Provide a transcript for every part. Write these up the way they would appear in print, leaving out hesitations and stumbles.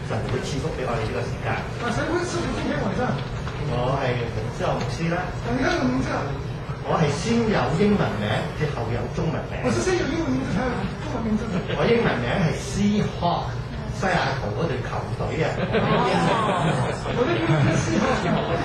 神會賜福俾我哋呢個時間。 神會賜福今天晚上。 我係洪之後牧師啦。 你看個名字啊？ 我係先有英文名，之後有中文名。 我是先有英文名字，才有中文名字。 我英文名係 Seahawk， 西雅圖嗰隊球隊啊。 我的英文是 Seahawk，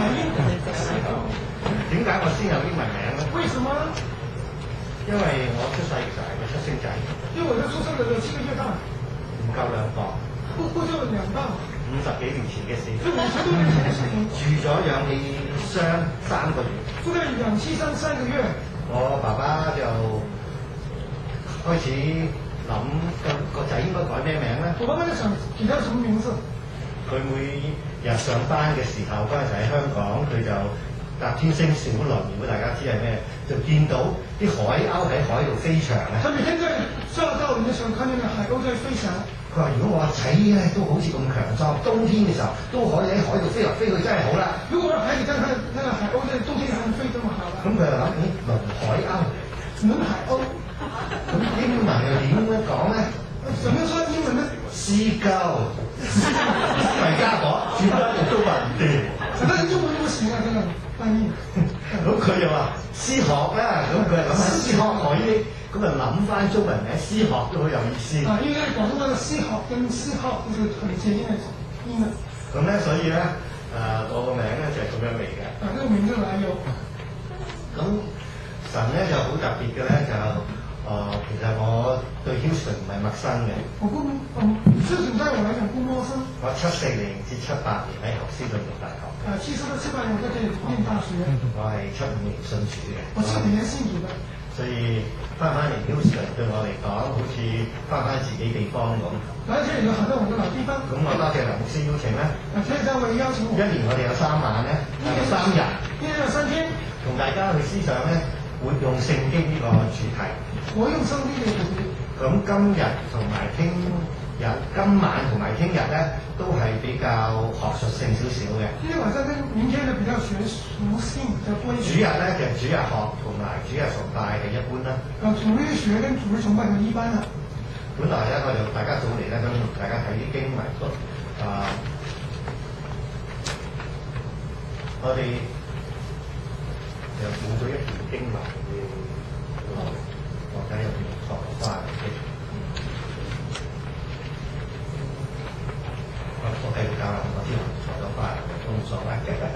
點解我先有英文名咧？ 為什麼？ 因為我出世嘅時候係個出生仔。 因為我的出生的時候7個月大。 唔夠2磅。 不夠2磅。 50幾年前嘅事。 就50多年前嘅事情。 住咗氧氣箱3個月。 住在氧氣箱3個月。 我爸爸就開始諗個仔應該改咩名咧？ 我爸爸就想給他什麼名字？ 佢每日上班嘅時候，嗰陣時喺香港，佢就搭天星小輪，如果大家知係咩，就見到啲海鷗喺海度飛翔啊！ 他每天在上到雲嘅時候，看見了海鷗在飛翔。佢話： 如果我個仔咧都好似咁強壯，冬天嘅時候都可以喺海度飛嚟飛去，真係好啦！ 如果我孩子真係那個海鷗在冬天還能飛這麼好啦！ 咁佢就諗起輪海鷗。 輪海鷗。 咁英文又點樣講咧？ 怎麼說英文呢 ？Seagull， 大家講，轉翻嚟都話唔掂。 但係中文不行啊，真係翻譯。 咁佢又話詩學啦，咁佢係諗下詩學海呢，咁就諗翻中文名詩學都好有意思。 啊，因為廣東話嘅詩學跟詩學就是很接近嘅音啊。 咁咧，所以咧，我個名咧就係咁樣嚟嘅。 啊，呢個名字來由。 咁神咧就好特別嘅咧，就其實我對 Houston 唔係陌生嘅。 Houston 對我來講不陌生。 我74年至78年喺學斯頓讀大學。 70到78年我在這裡念大學。 我係75年信主嘅。 我75年信主嘅。 所以翻嚟 Houston 對我嚟講，好似翻自己地方咁。 來這裡就好像我的老地方。 咁我多謝梁牧師邀請咧。 謝謝兩位邀請我。 一年我哋有3晚咧，有3日。 一年有3天。同大家去思想咧，活用聖經呢個主題。 我用聖經嘅主題。 咁今日同埋聽日，今晚同埋聽日咧，都係比較學術性少少嘅。 今天晚上跟明天呢比較學術性比較多一點。 主日咧就主日學同埋主日崇拜係一般啦。 主日學跟主日崇拜就一般啦。 本來咧我就大家早嚟咧，咁大家睇啲經文都我哋又補咗一段經文要或者有啲錯翻嘅。我繼續教啦，我知道錯咗翻都冇所謂嘅。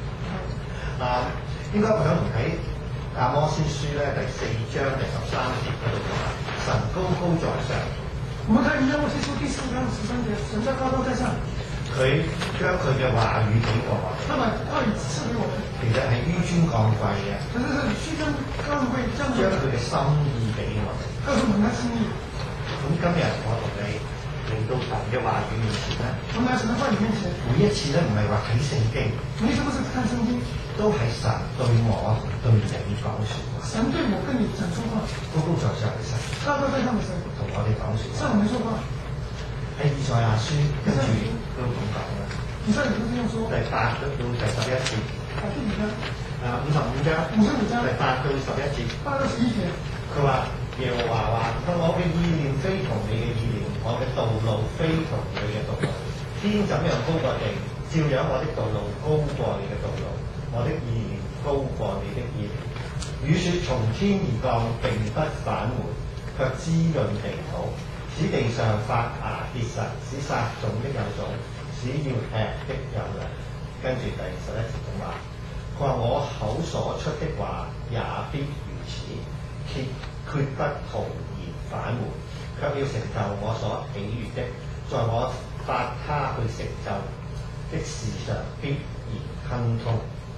應該我想同睇阿摩司書咧第4章第13節嗰度講，神高高在上。 我們看阿摩司書第4章13節，神在高高在上。佢將佢嘅話語俾我。 他把話語賜給我們。 其實係紆尊降貴嘅。 其實是紆尊降貴，將佢嘅心意俾我哋。 告訴我們他心意。 咁今日我同你嚟到神嘅話語面前咧， 我們來神嘅話語面前， 每一次咧唔係話睇聖經， 每一次不是看聖經， 都係神對我對你講説話。 神對我跟你講說話。 高高在上嘅神。 高高在上嘅神。 同我哋講説話。 向我們說話。 喺以賽亞書跟住都咁講啦。 以賽亞書這樣說。第8到第11節。第幾章？55章。55章。第8到11節。8到11節。佢話耶和華話：我嘅意念非同你嘅意念，我嘅道路非同你嘅道路。天怎樣高過地，照樣我的道路高過你嘅道路，我的意念高過你的意念。雨雪從天而降，並不返回，卻滋潤地土，使地上發芽結實，使撒種的有種，使要吃的有糧。跟住第11節咁話，佢話我口所出的話也必如此，決不徒然返回，卻要成就我所喜悅的，在我發他去成就的事上必然亨通。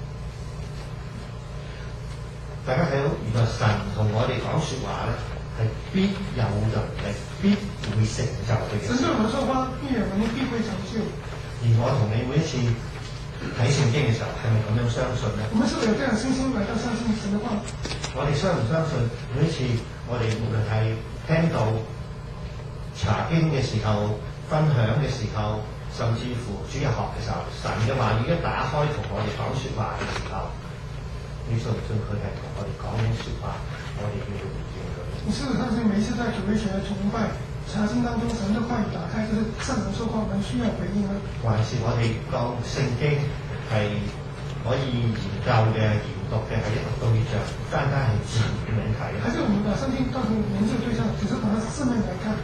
大家睇到原來神同我哋講説話咧，係必有能力，必會成就嘅。神對我們說話必有能力，必會成就。而我同你每一次睇聖經嘅時候，係咪咁樣相信咧？我們是否有這樣信心來到相信神的話？我哋相唔相信每一次我哋無論係聽到查經嘅時候、分享嘅時候，甚至乎主日學嘅時候，神嘅話語一打開同我哋講説話嘅時候，你信唔信佢係同我哋講緊説話？我哋要回應佢。你是不是相信每一次在主日學崇拜查經當中神的話語打開，就是聖神說話，我們需要回應呢？ 還是我哋當聖經係可以研究嘅、研讀嘅係一個對象，單單係字面睇？ 還是我們把聖經當成研究對象，只是把它字面來看？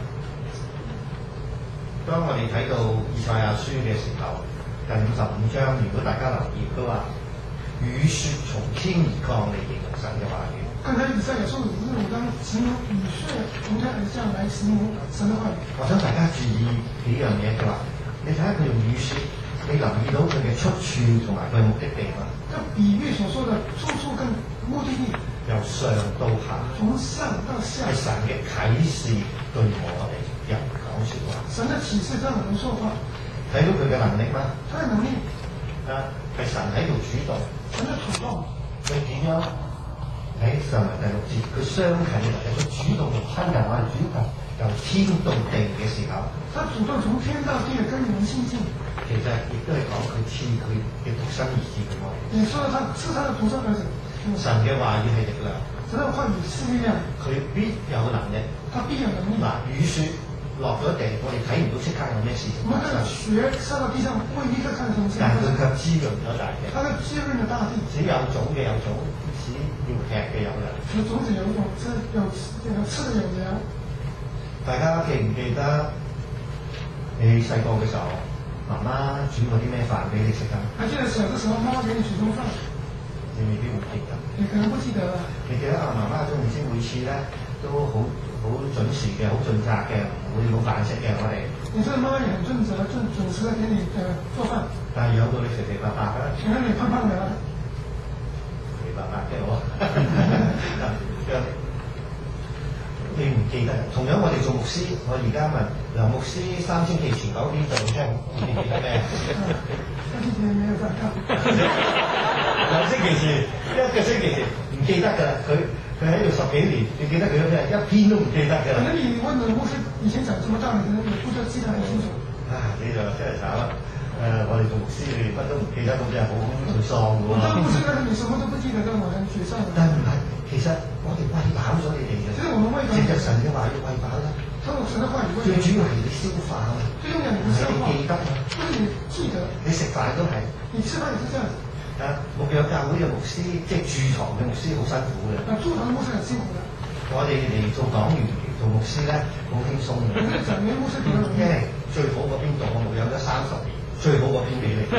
當我哋睇到以賽亞書嘅時候，第55章，如果大家留意都話雨雪從天而降嚟形容神嘅話語。 剛才以賽亞書55章形容雨雪從天而降來形容神的話語。 我想大家注意幾樣嘢，就話你睇下佢用雨雪，你留意到佢嘅出處同埋佢嘅目的地嘛？ 這比喻所說的出處跟目的地， 由上到下， 從上到下， 係神嘅啟示對我哋人講説話。 神的啟示讓我們說話， 睇到佢嘅能力嗎？ 他的能力係神喺度主動， 神的主動， 佢點樣喺上文第6節，佢相近嘅嚟，佢主動同親近我哋主動由天到地嘅時候， 他主動從天到地跟人親近。 其實亦都係講佢賜佢嘅獨生兒子俾我哋。 你說他是他的獨生兒子， 神嘅話語係力量， 神的話語是力量， 佢必有能力。 他必有能力。 嗱，雨雪落咗地，我哋睇唔到即刻有咩事情我們發生。 看雪下到地上，不會立刻看到什麼事情但發生。 佢卻滋潤咗大地。 它的滋潤了大地。 只有種嘅有種，只要吃嘅有糧。 有種子有種子，有吃的有糧。 大家記唔記得你細個嘅時候，媽媽煮過啲咩飯俾你食啊？ 還記得小的時候，媽媽給你煮什麼飯？ 你未必會記得。 你可能不記得了。 你記得啊？媽媽總唔知每次咧都好準時嘅，好盡責嘅，唔會冇飯食嘅我哋。 你說媽媽也很盡責、準時的給你做飯。 但係養到你肥肥白白嘅。 養到你胖胖的啦。 肥白白嘅我。你唔記得？同樣我哋做牧師，我而家問梁牧師3星期前講呢度聽，你記得咩 3星期沒有在看。 2星期前1個星期前唔記得㗎啦，佢喺度10幾年，你記得佢咩？一篇都唔記得㗎啦。 可能你問梁牧師以前講什麼道理，可能你不知道記得很清楚。 啊，你就真係慘啦！我哋做牧師，你乜都唔記得，咁真係好沮喪㗎喎。 當牧師，但是你什麼都不記得，咁我很沮喪。 但係唔係，其實我哋餵飽咗你哋嘅。 其實我們餵飽。 藉着神嘅話語餵飽啦。 透過神的話語餵飽。 最主要係你消化啊嘛。 最重要你消化。 你記得啊。 不是你記得。你食飯都係。 你吃飯也是這樣子。 牧養教會嘅牧師，即係駐堂嘅牧師，好辛苦嘅。 駐堂嘅牧師很辛苦嘅。 我哋嚟做講員、做牧師咧，好輕鬆嘅。因為最好嗰邊度，我牧養咗30年，最好嗰邊俾你。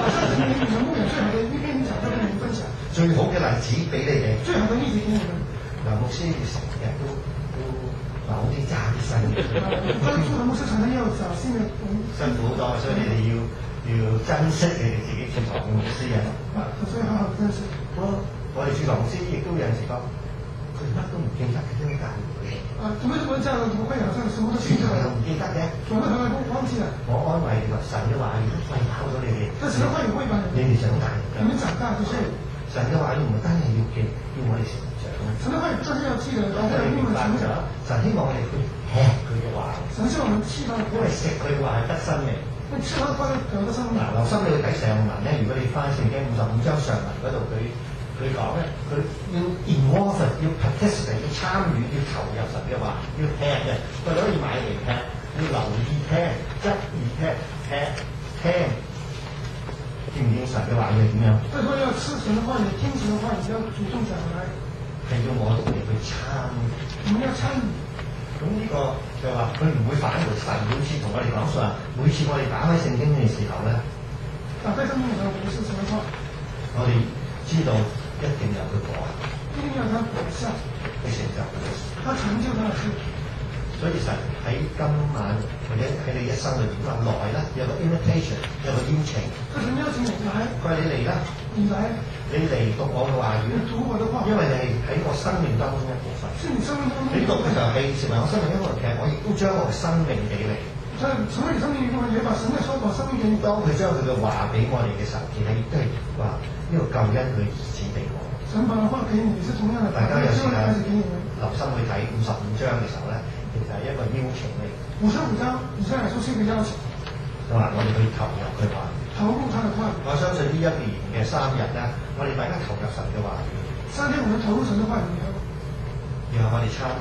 最好嘅例子俾你哋。 最好嘅例子俾你哋。 嗱，牧師成日都攞啲揸啲新嘅。 駐堂牧師常常要找新嘅。 辛苦好多，所以你哋要珍惜你哋自己駐堂嘅牧師啊。 所以好好珍惜。 我哋駐堂牧師亦都有陣時講，佢乜都唔記得嘅，點解會？ 怎麼這樣？怎麼會好像什麼都記得？ 又唔記得嘅。 轉個頭來都忘記了。我安慰你話，神嘅話語都餵飽咗你哋。 但神嘅話語餵飽你哋長大。 你們長大就是。 神嘅話語唔係單係要記，要我哋成長。 神嘅話語真係要記得，然後要我們成長。 神希望我哋去吃佢嘅話。 神希望我們吃他的話。 因為食佢嘅話係得生命。 你吃他的話就得生命。 嗱，留心你去睇上文咧，如果你翻聖經55章上文嗰度，佢講咧，佢要 involve， 要 participate， 要參與，要投入神嘅話，要吃嘅，佢可以買嚟吃，要留意聽，質疑聽，見唔見神嘅話語係點樣？ 所以說要吃神的話語，聽神的話語，要主動講來。 係要我哋去參與。 我們要參與。 咁呢個就話佢唔會反回神，每次同我哋講說話，每次我哋打開聖經嘅時候咧， 打開聖經嘅時候，我們是什麼話？ 我哋知道一定有佢果， 一定要他果效， 佢成就佢嘅事， 他成就他的事。 所以神喺今晚或者喺你一生裏邊話來啦，有個 invitation， 有個邀請。 佢想邀請你來。佢話你嚟啦， 你來， 你嚟讀我嘅話語。 你讀我的話。 因為你係喺我生命當中一部分。 是你生命當中。 你讀嘅時候係成為我生命一部分，其實我亦都將我嘅生命俾你。 成為你生命一部分，也把神嘅說把生命給你。 當佢將佢嘅話俾我哋嘅時候，其實亦都係話呢個救恩佢兒子俾我。 神把話給你，是同樣的。 大家有時間留心去睇55章嘅時候咧，其實係一個邀請嚟。 55章以賽亞書是一個邀請。 就話我哋去投入佢話。 投入他的話。 我相信呢1年嘅3日咧，我哋大家投入神嘅話語。 3天我們投入神的話語以後， 然後我哋參與。 我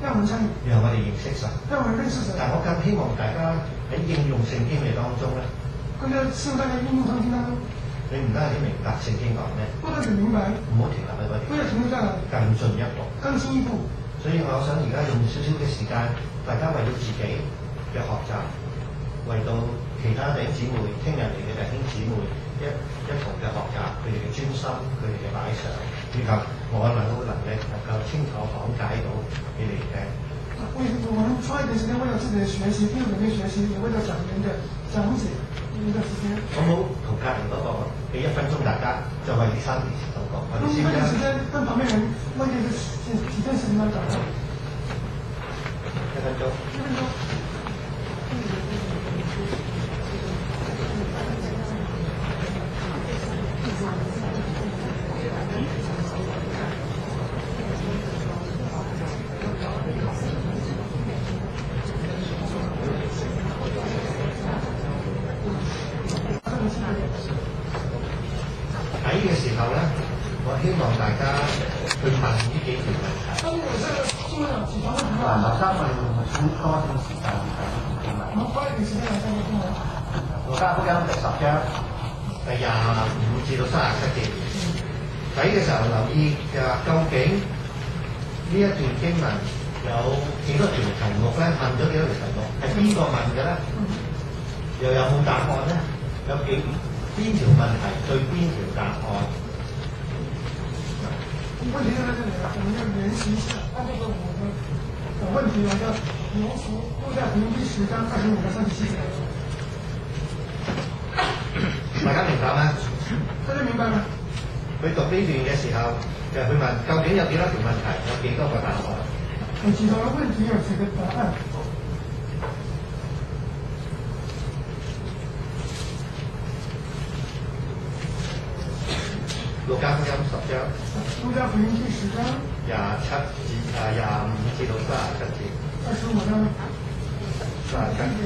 讓我們參與， 讓我哋認識神。 讓我們認識神。 但我更希望大家喺應用聖經嘅當中咧， 更加希望大家應用聖經當中， 你唔單止明白聖經講咩， 不單止明白， 唔好停留喺嗰啲， 不要停留在那裡， 更進一步， 更進一步。 所以我想而家用少少嘅時間，大家為到自己嘅學習，為到其他弟兄姊妹，聽日嚟嘅弟兄姊妹一同嘅學習，佢哋嘅專心，佢哋嘅擺上，以及我能力能夠清楚講解到你哋嘅。 我們花一點時間為了自己的學習，聽人嘅學習，也為了講員嘅講解一個時間。 好唔好同隔離嗰個俾1分鐘大家，就為呢3件事禱告。我哋先用1分鐘時間跟旁邊人為這幾件事情來講。1 分鐘。喺嘅時候咧，我希望大家去問呢幾條問題。 嗱，劉生，我哋會唔會多啲時間去睇呢啲經文？路加福音第10章第25至到37節。睇嘅時候留意就話，究竟呢一段經文有幾多條題目咧？問咗幾多條題目？係邊個問嘅咧？又有冇答案咧？有邊條問題對邊條答案？ 問題就在這裡了，我們要聯繫一下，按這個我的問題，我要描述路加福音第10章25到37節。 大家明白嗎？ 大家明白嗎？ 佢讀呢段嘅時候，就去問究竟有幾多條問題，有幾多個答案？ 有幾多個問題，有幾個答案？ 路加福音10章。 路加福音第10章。 25至到37節。 25到37節。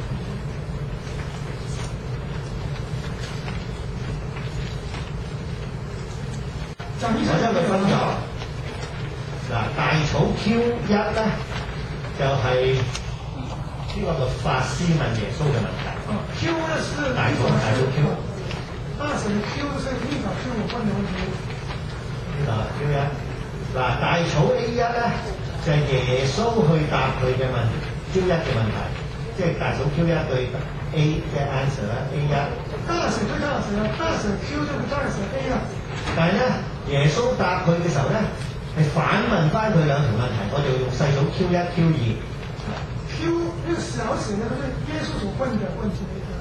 我將佢分咗。嗱，大草 Q1 咧，就係呢個律法師問耶穌嘅問題。 Q 呢是大草 Q。 大神 Q 是立法是有關嘅問題。 呢個 Q1。嗱，大草 A1 咧，就係耶穌去答佢嘅Q1嘅問題，即係大草 Q1對 A 嘅 answer 啦 A1。 大神對大神啦，大神 Q 就對大神 A 啦。 但係咧，耶穌答佢嘅時候咧，係反問翻佢2條問題，我就用細草 Q1、Q2。 Q 呢個小寫呢，係耶穌所問嘅問題嚟嘅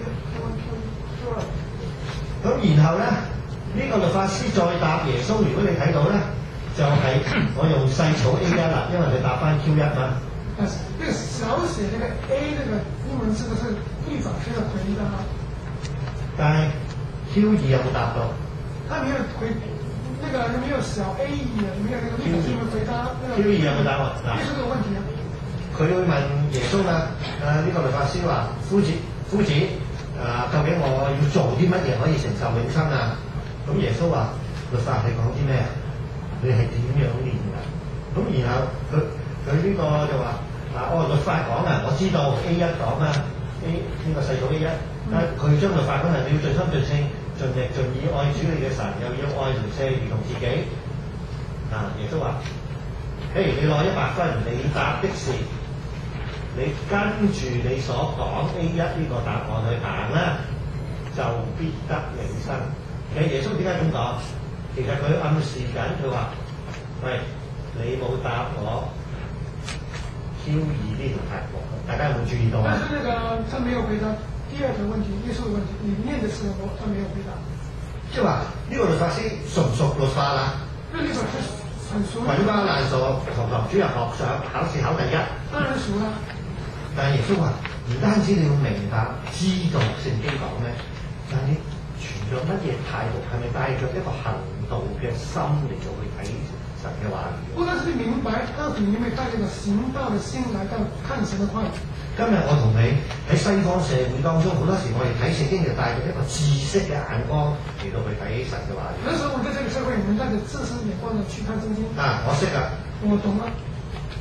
Q1、Q2。 咁然後咧，呢個律法師再答耶穌，如果你睇到咧，就係我用細草 A1啦，因為佢答翻 Q1嘛。 呢個小寫呢個 A 呢個英文字是立法師嘅回答。但係 Q2 有冇答到？ 他沒有回，那個沒有小 A 也沒有那個立法師嘅回答。 Q2 有冇答案？ 呢個問題啊。 佢會問耶穌啊，呢個律法師話：夫子，究竟我要做啲乜嘢可以承受永生啊？咁耶穌話：律法係講啲咩啊？你係點樣練㗎？咁然後佢呢個就話：律法講啊，我知道 A1 講啊 ，A 呢個細組 A1，但係佢將律法講係你要盡心盡性、盡力盡意愛主你嘅神，又要愛鄰舍如同自己。耶穌話：譬如你攞100分，你答的是。你跟住你所講 A1 呢個答案去行啦，就必得永生。其實耶穌點解咁講？其實佢暗示緊，佢話：喂，你冇答我 Q2 呢條題目，大家有冇注意到啊？ 但是那個他沒有回答第2個問題，耶穌嘅問題，你念的時候他沒有回答。即係話呢個律法師熟唔熟律法啦？ 呢個律法師很熟。滾瓜爛熟，堂主任學上考試考第1。 當然熟啦。 但係耶穌話：唔單止你要明白知道聖經講咩，但係你存著乜嘢態度，係咪帶著一個行道嘅心嚟做去睇神嘅話語？ 不單是明白，到底因為帶這個行道嘅心來到看神嘅話語。今日我同你喺西方社會當中，好多時我哋睇聖經就帶著一個知識嘅眼光嚟到去睇神嘅話語。 有時候我在這個社會，我們帶着知識眼光嚟去看聖經。 我識㗎。 我懂啦。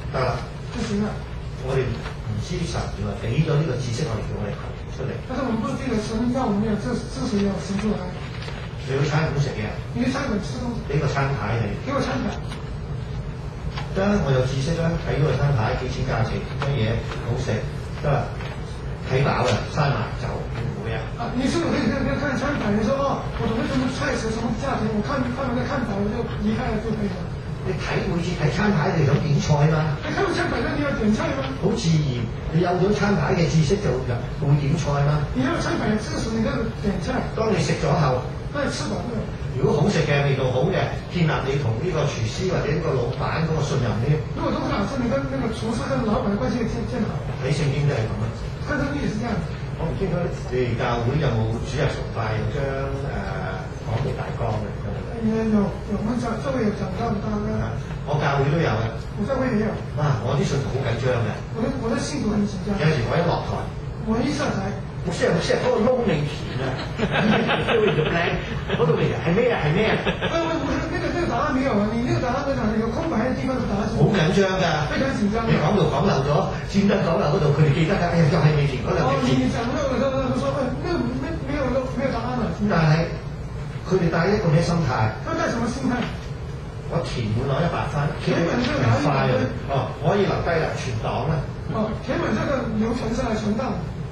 得啦。 就行了。 我哋唔知神原來俾咗呢個知識我哋叫我哋求出嚟。 但是我们不记得神让我们有这知识要行出来。 你去餐館食嘢， 你去餐館吃東西， 俾個餐牌你。 給我餐牌。 得啦，我有知識啦，睇到個餐牌幾錢價錢，乜嘢好食，得啦。睇飽啦，閂埋走，會唔會啊？ 啊，你是不是可以看餐牌？你說哦，我懂得什麼菜式、什麼價錢，我看完個看法，我就離開了就可以了。 你睇每次睇餐牌，你想點菜嘛？ 你看到餐牌，那你要點菜嗎？ 好自然，你有咗餐牌嘅知識就會點菜嘛。 你有餐牌嘅知識，你就點菜。 當你食咗後， 當你吃飽了， 如果好食嘅味道好嘅，建立你同呢個廚師或者呢個老闆嗰個信任呢。 如果都不好吃，你跟那個廚師跟老闆嘅關係建好。 睇聖經都係咁啊。 看聖經也是這樣。 我唔清楚你哋教會有冇主日崇拜有張講道大綱嘅？ 有，我們教會有講到大綱。 我教會都有嘅。 我教會也有。 哇！我啲信徒好緊張嘅。 我的信徒很緊張。 有時我一落台， 我一上台， 牧師嗰個窿未填啊，都會入靚，嗰度嚟係咩啊？係咩啊？ 不是，那個答案沒有啊！你那個答案在哪裡？有空白嘅地方嘅答案。好緊張㗎。 非常緊張。 你講到講漏咗，專登講漏嗰度，佢哋記得㗎。哎呀，又係未填嗰兩個字。 你講漏咗，佢說沒有答案了。 但係佢哋帶一個咩心態？ 佢帶什麼心態？ 我填滿攞100分，填滿就快啦。哦，我可以留低啦，存檔啦。 哦，填滿這個流程是來存檔。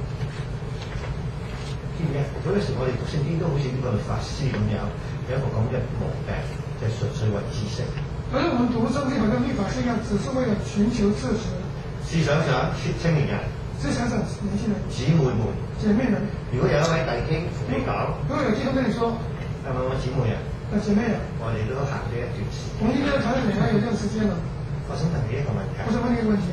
知唔知？好多時我哋讀聖經都好似呢個律法師咁樣，有一個咁嘅毛病，就係純粹為知識。 而我們讀聖經好像律法師一樣，只是為了尋求知識。 試想想，青年人。 試想想，年輕人。 姊妹們。 姐妹們。 如果有一位弟兄同你講， 如果有弟兄跟你說， 係咪我姊妹啊？ 姐妹啊。我哋都行咗一段時間。 我們應該談咗有一段時間了。 我想問你一個問題。 我想問你一個問題。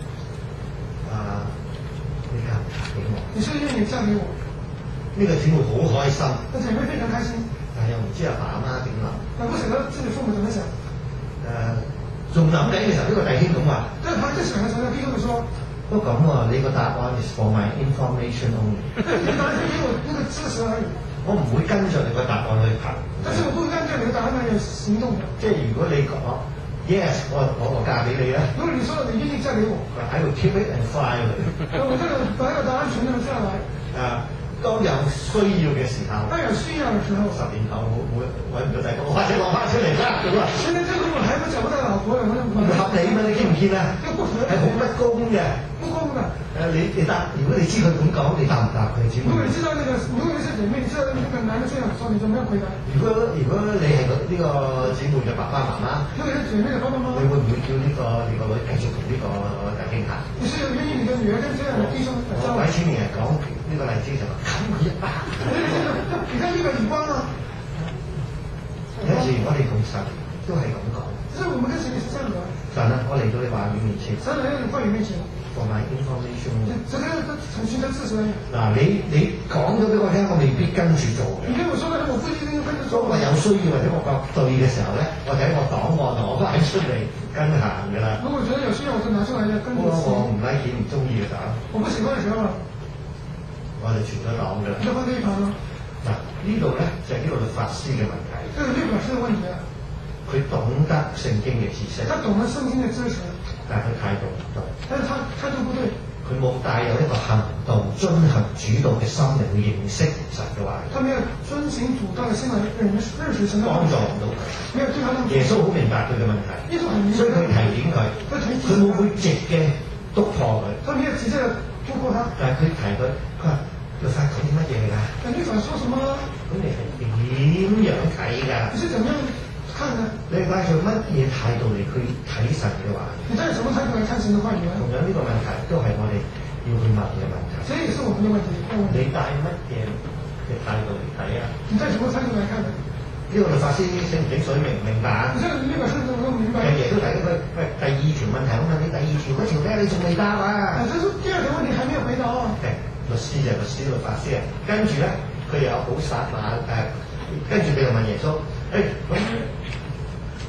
你嫁唔嫁俾我？ 你是願意嫁給我？ 呢個姊妹好開心。 個姐妹非常開心。 但係又唔知阿爸阿媽點諗。 但不曉得自己父母怎麼想。 仲諗緊嘅時候，呢個弟兄咁話。 但係佢在想嘅時候，弟兄就說。 都咁喎，你個答案 is for my information only。 你個答案是給我那個知識而已。 我唔會跟著你個答案去行。 但是我不會跟著你個答案去行動。即係如果你講 yes，我嫁俾你啦。 如果你說你願意嫁給我， 喺度 keep it and fly 佢。 我這個把這個答案存留下來。 當有需要嘅時候。 當有需要嘅時候。10 年後會揾唔到第二個，或者攞翻出嚟啦咁啊。 現在這個如果還不找不到老婆，我就唔合理嘛？你見唔見啊？係好不公嘅。 不公的。 你答，如果你知佢咁講，你答唔答佢？ 如果你知道那個，如果你是姐妹，你知道那個男的這樣說，你就沒有回答。 如果你係呢個姊妹嘅爸爸媽媽， 如果是姐妹嘅爸爸媽媽， 你會唔會叫你個女繼續同呢個弟兄行？ 你是願意你的女兒跟這樣的弟兄？ 我位青年人講呢個例子就話冚佢一巴。 你看呢個耳光啊！ 有時我哋同神都係咁講。 即係我們跟神也是這樣的。 神啊，我嚟到你話語面前。 神嚟到你話語面前。 For my information。 這個程序的知識。 嗱，你講咗俾我聽，我未必跟住做嘅。 你跟我說嘅，我不一定跟住做。 當我有需要或者我覺對嘅時候咧，我就喺個檔案攞翻出嚟跟行㗎啦。 如果覺得有需要，我就拿出來跟住。 我唔 like 唔中意嘅時候。 我不喜歡嘅時候， 我就存咗檔㗎啦。 就放呢一旁咯。嗱， 呢度咧就係呢個律法師嘅問題。 這個律法師嘅問題啊。 佢懂得聖經嘅知識。 他懂得聖經嘅知識。 但係佢態度唔對。 但是他態度不對。 佢冇帶有一個行動、遵行主導嘅心嚟去認識神嘅話。 他沒有遵行主導嘅心嚟認識神嘅話。 幫助唔到佢。 沒有對他。 耶穌好明白佢嘅問題。 耶穌很明白。 所以佢提點佢。佢冇會直嘅督破佢。 他沒有直接的督破他。 但係佢提佢話律法講啲乜嘢㗎？ 律法說什麼？ 咁你係點樣睇㗎？ 你是怎麼樣看呢？ 你帶住乜嘢態度嚟去睇神嘅話？ 你帶什麼態度嚟看神嘅話語？ 同樣呢個問題都係我哋要去問嘅問題。 這也是我們的問題。 你帶乜嘢嘅態度嚟睇啊？ 你帶什麼態度嚟看呢？ 呢個律法師醒唔醒水，明唔明白啊？ 你這個律法師都明白。 日日都提佢，喂，第二條問題，我問你第二條嗰條咩？你仲未答啊？ 這是第二條問題，還沒有回答啊。 律師就係律師，律法師啊。跟住咧，佢又有好殺馬跟住佢又問耶穌，咁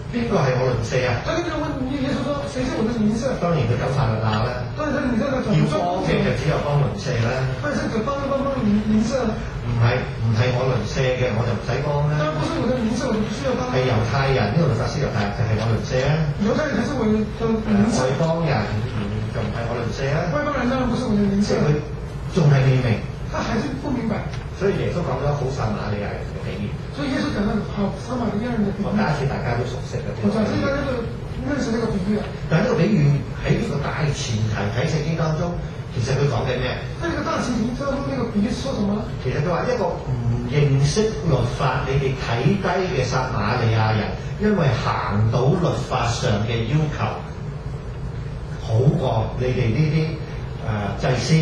邊個係我鄰舍啊？ 他就問耶穌說：誰是我的鄰舍？ 當然佢走法律鬧啦。 但是你這個要幫嘅就只有幫鄰舍啦。 但是只幫鄰舍。 唔係我鄰舍嘅我就唔使幫啦。 當然不是我的鄰舍，我就不需要幫。 係猶太人，呢個律法師猶太人就係我鄰舍啊。 猶太人才是我的鄰舍。 外邦人就唔係我鄰舍啊。 外邦人當然不是我的鄰舍。 佢仲係未明。 他還是不明白。 所以耶穌講咗好撒瑪利亞人嘅比喻。 所以耶穌講到好撒瑪利亞人嘅比喻。 我假設大家都熟悉嘅。 我假設大家都認識呢個比喻啊。 但係呢個比喻喺呢個大前提喺聖經當中，其實佢講緊咩？ 喺呢個大前提當中，呢個比喻說什麼？ 其實佢話一個唔認識律法，你哋睇低嘅撒瑪利亞人，因為行到律法上嘅要求，好過你哋呢啲祭司、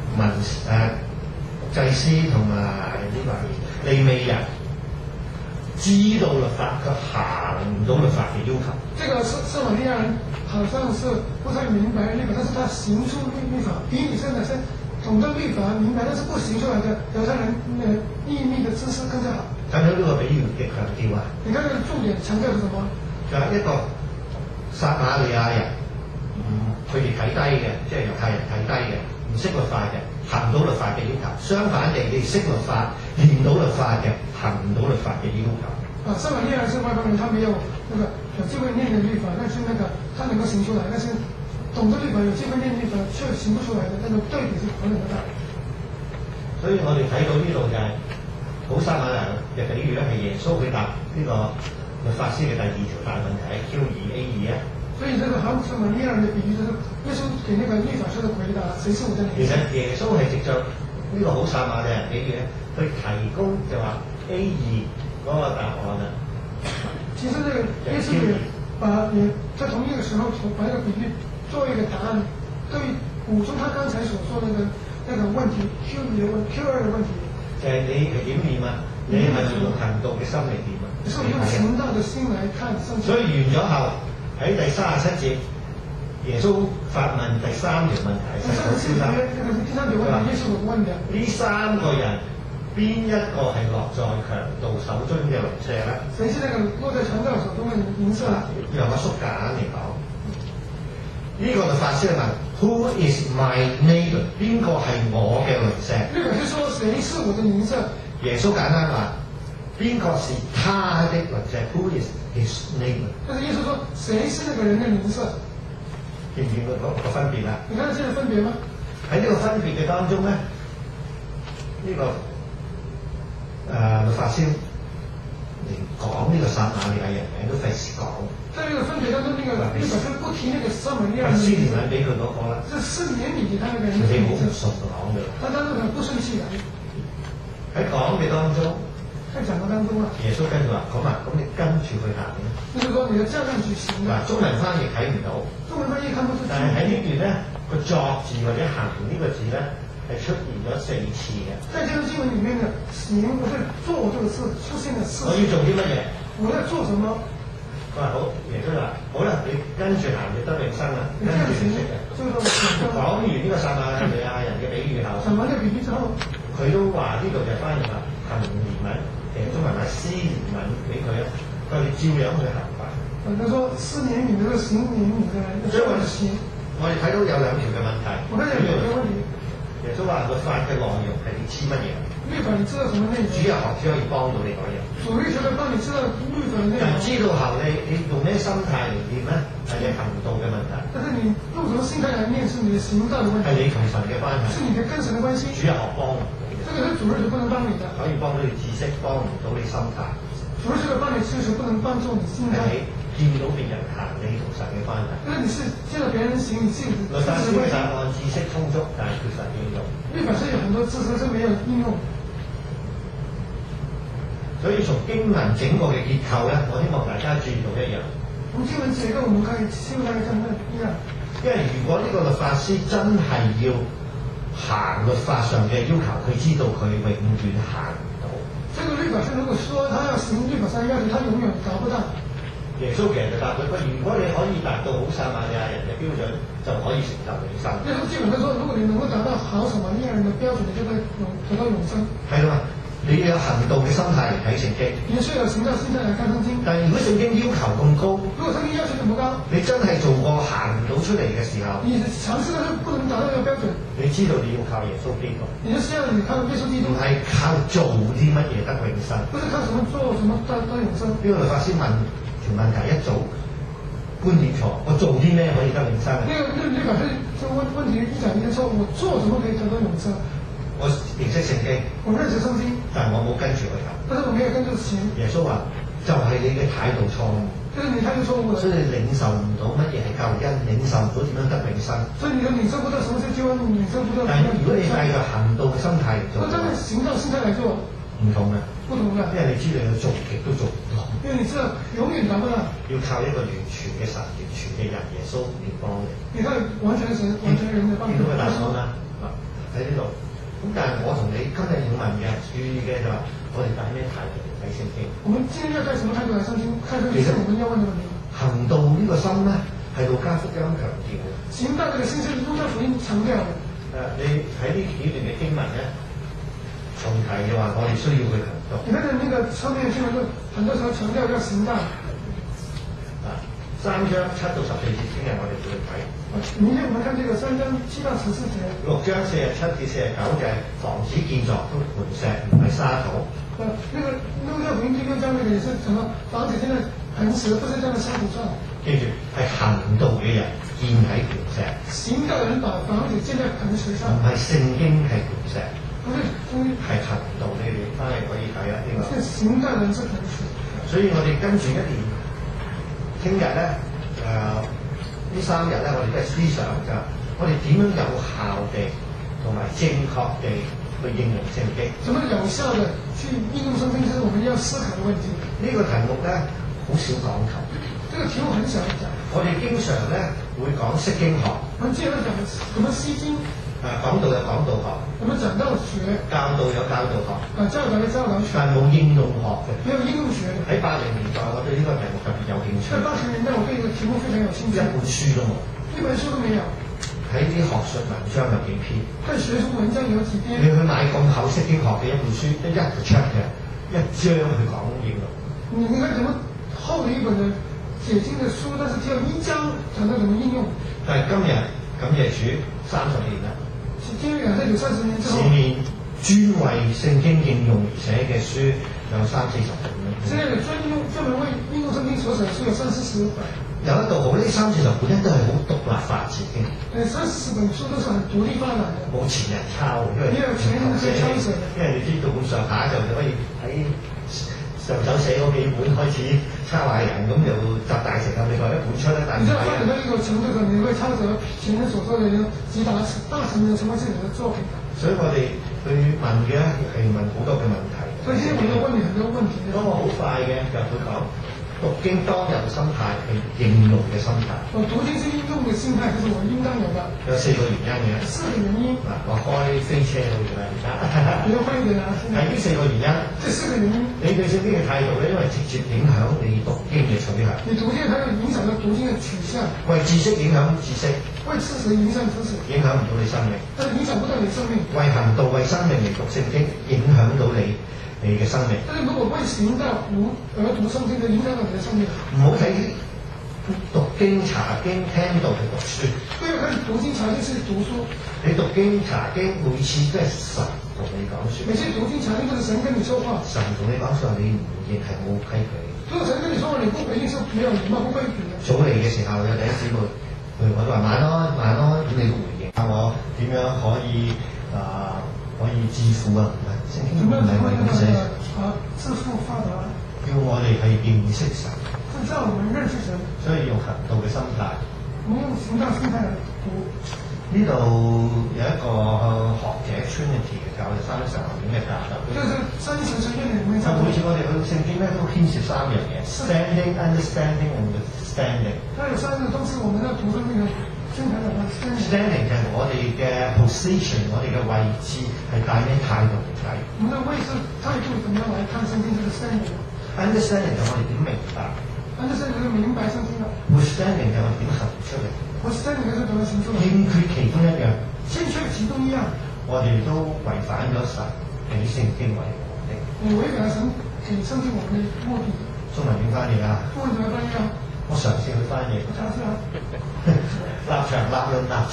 祭司同埋呢個利未人，知道律法卻行唔到律法嘅要求。 這個撒瑪利亞人好像是不太明白律法，但是他行出律法，比你現在是懂得律法明白，但是不行出來的猶太人秘密的知識更加好。 睇到呢個比喻嘅強調啊！ 你看這個重點強調是什麼？ 就係一個撒瑪利亞人，佢哋睇低嘅，即係猶太人睇低嘅，唔識律法嘅，行唔到律法嘅要求。相反地，你識律法、練到律法嘅，行唔到律法嘅要求。 撒瑪利亞人是外邦人，他沒有有機會念的律法，但是他能夠行出來，但是懂得律法、有機會念律法卻行不出來的，那個對比是很大。 所以我哋睇到呢度就係好撒瑪利亞人嘅比喻咧，係耶穌去答呢個律法師嘅第二條大問題 Q2A2 啊。 所以這個好撒瑪利亞人嘅比喻就是耶穌給那個律法師的回答，誰是我的鄰舍？ 其實耶穌係藉着呢個好撒瑪利亞人比喻咧，去提供就話 A2嗰個答案啊。 其實這個耶穌也在同一個時候把這個比喻做一個答案，對補充他剛才所說的那個問題 Q2的問題。 就係你係點念啊？你係用行動嘅心嚟念啊？ 你是用行道嘅心嚟看聖經。 所以完咗後喺第37節，耶穌發問第三條問題。 第三條問題，耶穌問嘅。 呢三個人邊一個係落在強盜手中嘅鄰舍咧？ 誰是那個落在強盜手中嘅鄰舍？ 由阿叔簡嚟講，呢個律法師問 Who is my neighbor？ 邊個係我嘅鄰舍？ 律法師說誰是我的鄰舍？ 耶穌簡單話，邊個是他的鄰舍 ？Who is his neighbor？ 但是耶穌說誰是那個人的鄰舍？ 見唔見到個分別啊？ 你看到這個分別嗎？ 喺呢個分別嘅當中咧，呢個律法師連講呢個撒瑪利亞人名都費事講。 在呢個分別當中，呢個律法師不提那個撒瑪利亞人。 施憐憫俾佢嗰個啦。 這4年你給他那個人的你名字。 好唔順講嘅。 他當時很不順氣嘅。 喺講嘅當中， 在講嘅當中啊， 耶穌跟住話：好嘛，咁你跟住去行。 就是說你要這樣去行。 嗱，中文翻譯睇唔到。 中文翻譯看不出。 但係喺呢段咧，個作字或者行呢個字咧，係出現咗4次嘅。 在這個經文裡面嘅行或者做這個字出現了4次。 我要做啲乜嘢？ 我要做什麼？ 佢話好，耶穌話好啦，你跟住行就得永生啦。跟住食嘅。講完呢個撒瑪利亞人嘅比喻後， 講完呢個比喻之後，佢都話呢度就翻譯話行憐憫，中文係施憐憫俾佢啊，佢哋照樣去行法。 佢說施憐憫嘅行憐憫嘅，所以我哋睇到有2條嘅問題。 我睇有兩個問題。 耶穌話律法嘅內容係你知乜嘢？ 律法你知道什麼內容？ 主日學只可以幫到你嗰樣。 主日學可以幫你知道律法嘅內容。 但知道後你用咩心態嚟念咧，係你行動嘅問題。 但是你用什麼心態來念是你的行道嘅問題。 係你同神嘅關係。 是你嘅跟神嘅關係。 主日學幫唔到你。 這個是主日學不能幫你的。 可以幫到你知識，幫唔到你心態。 主日學幫你知識，不能幫助你心態。 係見到別人行你同神嘅關係。 因為你是見到別人行，你自己律法師嘅答案知識充足，但係缺乏應用。 律法師有很多知識是沒有應用。 所以從經文整個嘅結構咧，我希望大家注意到一樣。 從經文結構，我們可以希望大家看到一樣。 因為如果呢個律法師真係要行律法上嘅要求，佢知道佢永遠行唔到。 這個律法師如果說他要行律法上要求，他永遠達不到。 耶穌其實就答佢：如果你可以達到好撒瑪利亞人嘅標準，就可以成就永生。 耶穌基本上說，如果你能夠達到好撒瑪利亞人嘅標準，你就會得到永生。 係啦，如你要有行動嘅心態嚟睇聖經。 你需要有行動心態嚟看聖經。 但係如果聖經要求咁高， 如果聖經要求咁高， 你真係做過行唔到出嚟嘅時候， 你嘗試但是不能達到呢個標準， 你知道你要靠耶穌基督， 你就需要你靠耶穌基督， 唔係靠做啲乜嘢得永生。 不是靠什麼做什麼得永生。 呢個律法師問條問題一早觀點錯，我做啲咩可以得永生啊？ 呢個律法師就問題一講一個錯，我做什麼可以得到永生？ 我認識聖經， 我認識聖經， 但係我冇跟住佢行。 但是我沒有跟住行。 耶穌話就係你嘅態度錯誤， 就是你態度錯誤了， 所以你領受唔到乜嘢係救恩，領受唔到點樣得永生。 所以你就領受不到什麼是救恩，領受不到。 但係如果你帶個行動嘅心態嚟做， 那真係行動心態嚟做， 唔同嘅， 不同嘅， 因為你知道你做極都做唔到， 因為你知道永遠達不到， 要靠一個完全嘅神、完全嘅人耶穌嚟幫你。 你看完全神、完全人嘅幫助。 見到個答案啦，喺呢度。咁但係我同你今日要問嘅注意嘅就係我哋帶咩態度嚟睇聖經？ 我們今天要帶什麼態度來上經？看這個是我們要問的問題。 行道呢個心咧係路加福音強調嘅。 行道這個心是路加福音強調嘅。 你喺呢幾段嘅經文咧，重提嘅話，我哋需要去行道。 你看那個上面經文就很多時候強調要行道。 3章7到14節，聽日我哋會去睇。 明天我們看這個3章7到14節。 6章47至49就係房子建造都盤石，唔係沙土。 那個路加福音第6章那個也是什麼？房子建在磐石，不是建在沙土上。 記住，係行道嘅人建喺磐石。 行道人把房子建在磐石上。 唔係聖經係磐石。 不是聖經。 係行道，你哋翻嚟可以睇啦呢個。 是行道人是磐石。所以我哋跟住一年，聽日咧呢3日咧，我哋都係思想就我哋點樣有效地同埋正確地去應用聖經。 怎麼有效地去應用聖經，是我們要思考的問題。 呢個題目咧好少講及。 這個題目很少講。我哋經常咧會講釋經學。 我們經常講什麼釋經？ 講道有講道學。 我們講道學。 教導有教導學。 教導有教導學。 但係冇應用學嘅。 沒有應用學。喺 80年代，我對呢個題目特別有興趣。 在80年代，我對呢個題目非常有興趣。 一本書都冇。 一本書都沒有。 喺啲學術文章有幾篇。 看學術文章有幾篇。 你去買咁厚釋經學嘅一本書，一個 chapter 一章去講應用。 你看怎麼厚的一本的解經的書，但是只有一章講到怎麼應用。 但係今日感謝主30年啦。 今日有30年之後。 市面專為聖經應用而寫嘅書有30-40本。 現在專門為應用聖經所寫的書有30-40本。 有一度好，呢30-40本咧都係好獨立發展嘅。 30-40本書都是很獨立發展嘅。冇前人抄，因為前人去抄寫。 因為你知道咁上下就可以喺上手寫嗰幾本開始抄下人，咁就集大成咁，另外一本出咧。 你知道發展到一個程度，你會抄襲前人所說的集大成的成為自己的作品。 所以我哋去問嘅係問好多嘅問題。 所以今天我要問你很多問題。 咁我好快嘅就會講。讀經當有心態係應用嘅心態。我讀經是應用嘅心態，就是我應當有嘅。有4個原因嘅。4個原因。嗱，我開飛車去㗎啦，而家。你都開嘅啦。係呢4個原因。即係4個原因。你對聖經嘅態度咧，因為直接影響你讀經嘅取向。你讀經係影響到讀經嘅取向。為知識影響知識。為知識影響知識。影響唔到你生命。但係影響不到你生命。為行道為生命嚟讀聖經，影響到你嘅生命。但係如果為行道而讀聖經，就影響到你嘅生命。唔好睇讀經查經聽道係讀書。不要看讀經查經是讀書。你讀經查經每次都係神同你講説。每次讀經查經都係神跟你說話。神同你講説話，你唔回應係冇規矩。如果神跟你說話，你不回應是沒有禮貌、不規矩嘅。早嚟嘅時候有弟兄姊妹，我都話晚安晚安，咁你都回應。我點樣可以可以致富啊？聖經唔係為咁寫。致富發達。叫我哋係認識神。是叫我們認識神。所以用行道嘅心態。我用行道心態嚟讀。呢度有一個學者 Trinity 嘅教，就三一神學院嘅教授。就是三一神學院裡面。就每次我哋去聖經咧，都牽涉3樣嘢 ：standing、understanding and withstanding。它有3個東西，我們要讀到那個。Standing 就係我哋嘅 position， 我哋嘅位置係帶咩態度嚟睇？我哋嘅位置態度點樣嚟看聖經？這個 standing。Understanding 就我哋點明白。Understanding 就明白聖經啦。Withstanding 就我哋點行出嚟。Withstanding 就點樣行出嚟？欠缺其中一樣。欠缺其中一樣。我哋都違反咗神俾聖經為我。我的。 你違背了神給聖經我們的目的。 中文點翻譯啊？ 中文怎麼翻譯啊？ 我嘗試去翻譯。 我嘗試啊。 立場、立論、立志。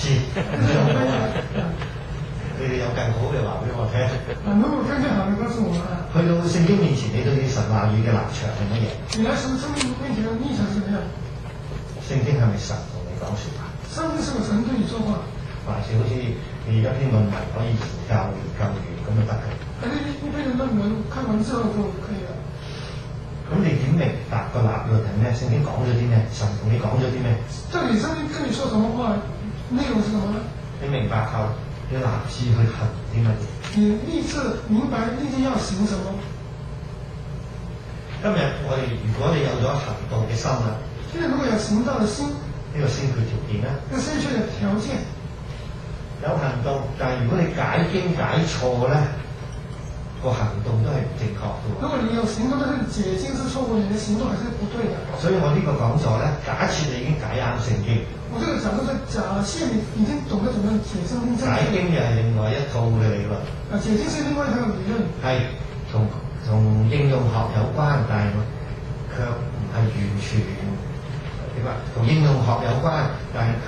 你哋有更好嘅話俾我聽。 如果更加好嘅告訴我啊。 去到聖經面前，你對神話語嘅立場係乜嘢？ 你來神面前嘅立場係點樣？ 聖經係咪神同你講説話？ 聖經是個神對你說話。 還是好似你而家篇論文可以研究完咁就得嘅？ 呢篇論文看完之後就可以了。 咁你點明白個立論係咩？聖經講咗啲咩？神同你講咗啲咩？ 這裡聖經跟你說什麼話？內容是什麼呢？ 你明白後，你立志去行啲乜嘢？ 你立志明白立志要行什麼？ 今日我哋如果你有咗行動嘅心啦， 今日如果有行動嘅心， 呢個先決條件啦。 呢個先決嘅條件。 有行動，但係如果你解經解錯咧，個行動都係唔正確嘅。 如果你有行動，但是解經是錯誤，你的行動還是不對的。 所以我呢個講座咧，假設你已經解啱聖經。 我這個講座是假設你已經懂得怎麼解聖經。 解經又係另外一套嘅理論。 解經是另外一套理論。係同應用學有關，但係卻唔係完全點啊？同應用學有關，但係卻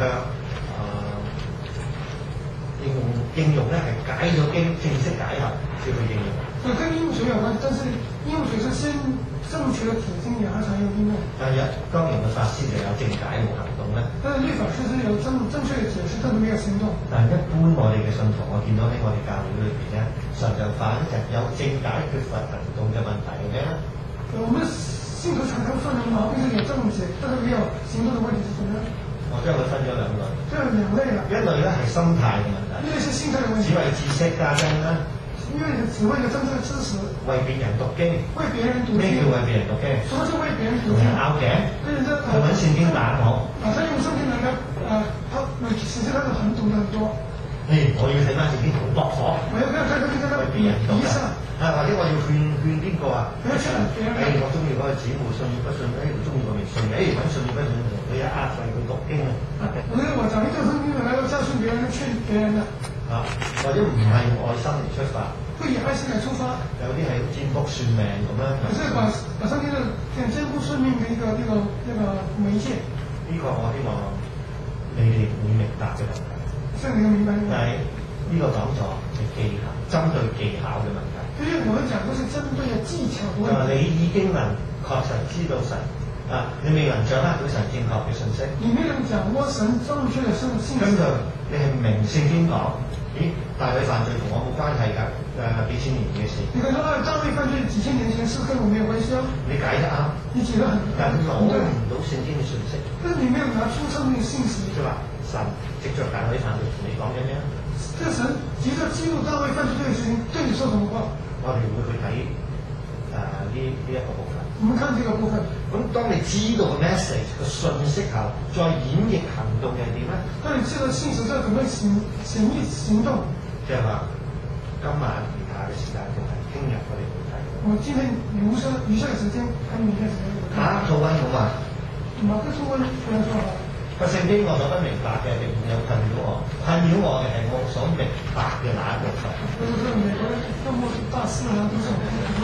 應用咧係解咗經，正式解後先去應用。 跟應用學有關，但是應用學是先正確的解經，然後才有應用。 但係當然嘅法師就有正解冇行動咧。 但係律法師是有正確嘅解釋，但係沒有行動。 但係一般我哋嘅信徒，我見到喺我哋教會裏邊咧，常常犯一有正解缺乏行動嘅問題嘅。 我們信徒常常犯嘅毛病是有正解，但是沒有行動嘅問題是什麼呢？ 我將佢分咗兩類。 這兩類啦。一類咧係心態嘅問題。 一類是心態嘅問題。 只為知識加增啦。 因為只為了真正嘅知識。 為別人讀經。 為別人讀經。 咩叫為別人讀經？ 什麼叫為別人讀經？ 拗頸。 跟人家佢揾聖經打我。 他用聖經嚟其實他是很懂得很多。 我要睇翻聖經同駁火。 我要看聖經跟他為別人讀嘅。或者我要勸邊個啊？我中意嗰個姊妹信與不信，我中意個未信，揾信與不信，佢一壓為佢讀經啊。 我講一個聖經嚟到教訓別人，勸別人的。 或者唔係用愛心嚟出發。 不以愛心嚟出發。 有啲係占卜算命咁樣。 可是把聖經嘅占卜算命嘅一個媒介。 呢個我希望你哋會明白嘅問題。 即係你要明白。 但係呢個講座係技巧，針對技巧嘅問題。 因為我們講都是針對技巧嘅問題。 你已經能確實知道神你未能掌握到神正確嘅信息。 你未能掌握神正確嘅信息。 跟住你係明聖經講，咦，大衛犯罪同我冇關係㗎，幾千年嘅事。你可以說大衛犯罪幾千年前事跟我沒有關係啊。 你解得啱， 你解得很。 但係攞唔到聖經嘅信息。 但是你沒有拿出聖經嘅信息。 即係話神藉著大衛犯罪同你講緊咩？ 這神藉著記錄大衛犯罪這件事情對你說什麼話？ 我哋會去睇呢一個部分。 我們看這個部分。 咁當你知道個 message 個信息後，再演繹行動係點咧？ 當你知道信息之後，怎麼行動？ 即係話今晚餘下嘅時間同埋聽日我哋會睇。 我今天餘下嘅時間，還有明天時間會睇。 馬克吐溫好嘛？ 馬克吐溫不要說好。 個聖經我所不明白嘅，並沒有困擾我。困擾我嘅係我所明白嘅那一部分。 就是美國的動物大師啊，都是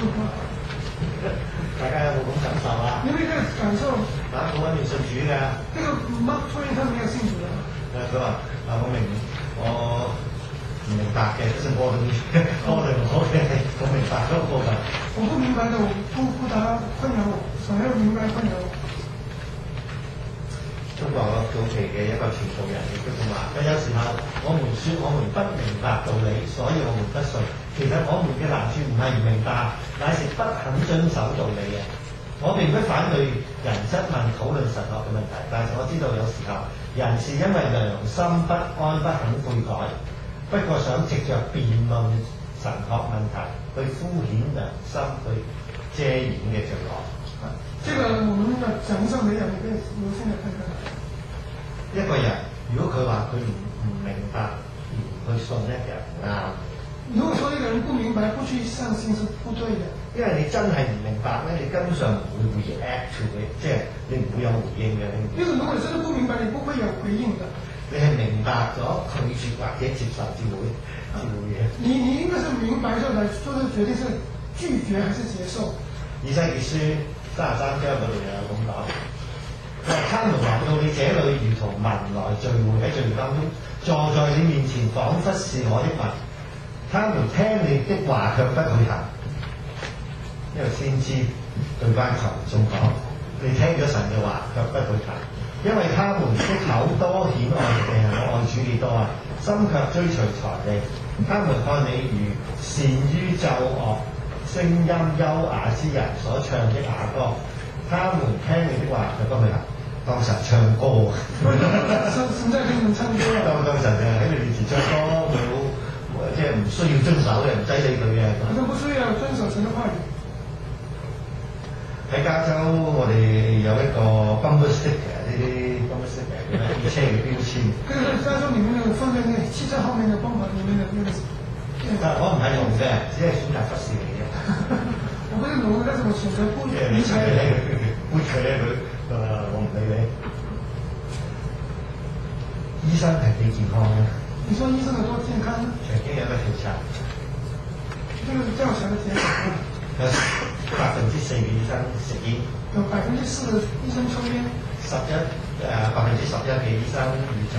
大家有冇咁感受啊？ 有冇呢個感受？ 馬可吐溫未信主嘅。 呢個馬可吐溫他沒有信主嘅。 佢話我唔明白嘅，即係我嘅係我明白嗰個部分。 我不明白的，我不答困擾我，想要明白困擾我。 中國早期嘅一個傳道人亦都咁話：有時候我們說我們不明白道理，所以我們不信。其實我們嘅難處唔係唔明白，乃是不肯遵守道理嘅。我並不反對人質問討論神學嘅問題，但係我知道有時候人是因為良心不安不肯悔改，不過想藉着辯論神學問題去敷衍良心，去遮掩嘅罪惡。 這個我們要講上嚟，你可以留心嚟看看。 一個人如果佢話佢唔明白而去信咧，其實唔啱。 如果說一個人不明白不去相信是不對的。 因為你真係唔明白咧，你根本上唔會 react to 嘅，即係你唔會有回應嘅。 因為如果你真係不明白，你不會有回應的。 你係明白咗拒絕或者接受至會嘅。 你應該是明白之後來做這個決定，是拒絕還是接受？ 以西結書33章嗰度又有咁講，他們來到你這裏，如同民來聚會喺聚會當中，坐在你面前，彷彿是我的民。他們聽你的話卻不去行。因為先知對班群眾講：你聽咗神嘅話卻不去行，因為他們的口多顯愛愛主義多啊，心卻追隨財利。他們看你如善於奏樂、聲音優雅之人所唱的雅歌，他們聽你的話卻不去行。當神唱歌， 神在跟你們唱歌啊！ 當神就喺你面前唱歌，即係唔需要遵守嘅，唔使理佢嘅。 佢都不需要遵守神嘅話語。 喺加州，我哋有一個 bumper sticker， 呢啲 bumper sticker 叫咩？汽車嘅標籤。 跟住加州裡面那個放在那汽車後面嘅 bumper 裡面的那個。 我唔係用嘅，只係選擇忽視嚟嘅。 我不是用嘅，但是我選擇不理睬。 會佢咧佢，我唔理你。醫生係幾健康咧？ 你說醫生有多健康呢？ 曾經有個調查， 這個調查的結果。 有4%嘅醫生食煙， 有4%的醫生抽煙 ，11%嘅醫生酗酒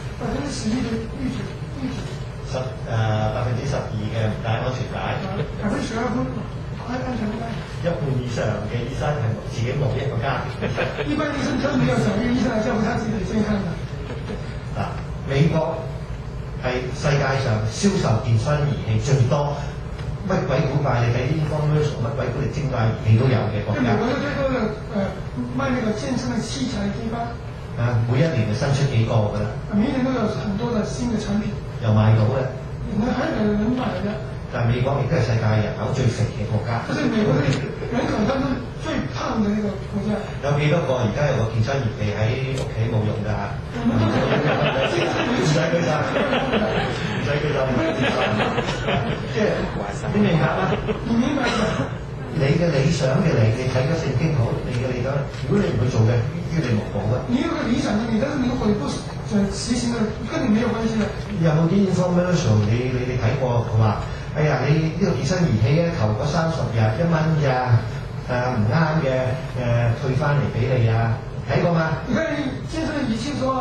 ，11%的酗酒 ，12%嘅唔戴安全帶 ，12%不戴安全帶， 一半以上嘅醫生係自己冇一個家庭。 一般醫生都沒有找一個醫生來照顧他自己的健康的。 嗱，美國係世界上銷售健身儀器最多。乜鬼古怪？你睇啲 commercial 乜鬼古力精怪儀器都有嘅國家。 美國最多的賣那個健身的器材地方。 每一年就新出幾個㗎啦。 每年都有很多的新的產品。 又買到嘅。 還有人買嘅。 但係美國亦都係世界人口最肥嘅國家。 即係美國係人口當中最胖嘅一個國家。 有幾多個而家有個健身儀器喺屋企冇用㗎嚇？唔使佢就，唔使佢就，即係你明白嗎？ 你明白嗎？ 你嘅理想嘅你睇咗聖經好，你嘅理想，如果你唔去做嘅，於你無補嘅。 你有個理想嘅你，但是你如果你不實行嘅，跟你沒有關係嘅。 有冇啲 information 你睇過？佢話：哎呀，你呢個健身儀器咧，頭嗰30日1蚊咋，唔啱嘅退翻嚟俾你啊！睇過嗎？ 你看健身儀器說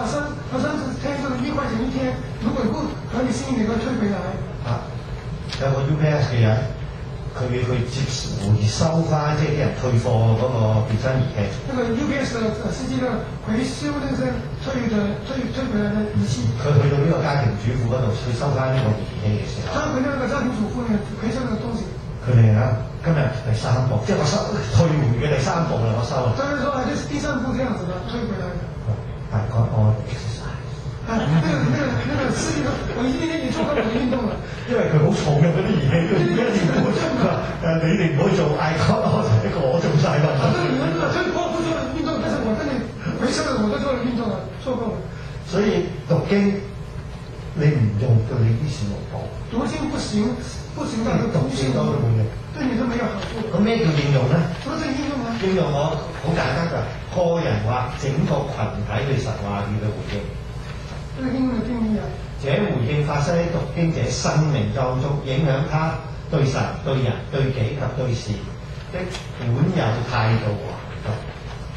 30天就是1塊錢一天，如果不合你心意，你可以退回來。 有個 UPS 嘅人，佢接回收翻，即係啲人退貨嗰個健身儀器。 那個 UPS 的司機呢，回收那些退回來的儀器。 佢去到呢個家庭主婦嗰度去收翻呢個儀器嘅時候， 他回到那個家庭主婦呢，回收那個東西。 佢哋今日第3步，即係我收退回嘅第3步啦，我收啦。 當然說這是第3步這樣子的，退回來的。 大概我 exercise。 那個司機說：我今天已經做過我的運動了。 因為佢好重嘅嗰啲儀器，佢一定會你哋唔好做，I got 我做晒啦。 你們可以不做運動，但是我跟你回收了，我都做了運動了，做過了。 所以讀經你唔用對你於事無補。 讀經不行，但係讀經都冇用， 對你都沒有好處。 咁咩叫應用咧？ 什麼叫應用啊？ 應用我好簡單㗎，個人或整個群體對神話語嘅回應。 這個應用的定義啊。 這回應發生喺讀經者生命當中，影響他對神、對人、對己及對事的本有態度和行動。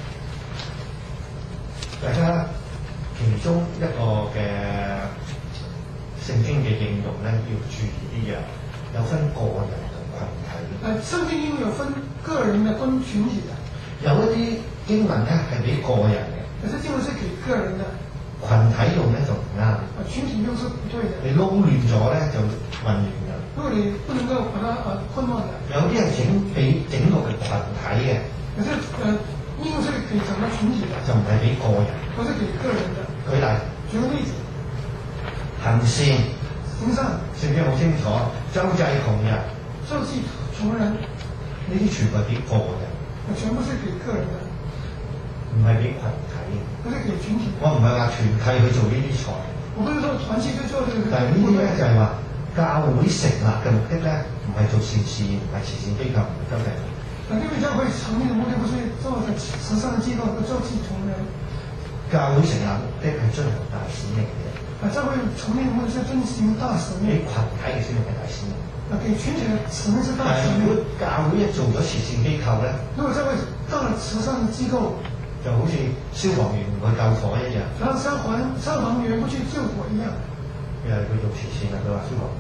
大家其中一個嘅聖經嘅應用咧，要注意呢樣，有分個人同群體。 聖經應用有分個人嘅跟群體嘅。 有一啲經文咧係俾個人嘅， 有些經文是給個人嘅。 群體用咧就唔啱。 群體用是不對嘅。 你撈亂咗咧就混亂㗎。 如果你不能夠把它混亂嘅。 有啲係俾整個嘅群體嘅。 有些應用是給整個群體嘅， 就唔係俾個人。 不是給個人嘅。 舉例。 舉個例子。 行善。 行善。 聖經好清楚，周濟窮人。 周濟窮人。 呢啲全部係俾個人。 全部是給個人嘅。 唔係俾群體。 不是給群體。 我唔係話團契去做呢啲財。 我不是說團契去做這個。 但係呢啲咧就係話教會成立嘅目的咧，唔係做善事，唔係慈善機構，唔係周濟。 因為教會成立的目的不是做慈善機構和周濟窮人。 教會成立目的係遵行大使命嘅。 教會成立的目的是遵行大使命。 你群體嘅使命係大使命。 給群體的層次大使命。 但係如果教會一做咗慈善機構咧， 如果教會到了慈善機構， 就好似消防員唔去救火一樣。 然後消防員不去救火一樣。 又係佢做慈善啊，佢話消防。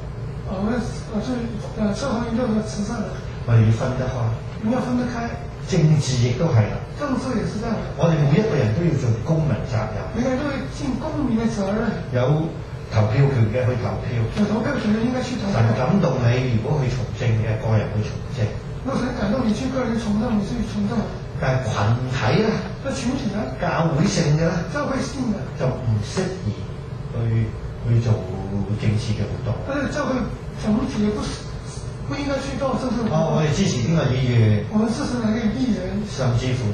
消防員做個慈善的。 我哋要分得開。 我們要分得開。 政治亦都係啦。 政治也是這樣。 我哋每一個人都要做公民責任。 每個人都會盡公民的責任。 有投票權嘅去投票。 有投票權嘅應該去投票。 神感動你，如果去從政嘅，個人去從政。 如果神感動你去個人從政，你去從政。 但係群體咧， 群體咧， 教會性嘅咧， 教會性嘅就唔適宜去做政治嘅活動。 但係教會整體不應該去做政治活動。 我哋支持邊個議員？ 我們支持哪個議員？ 甚至乎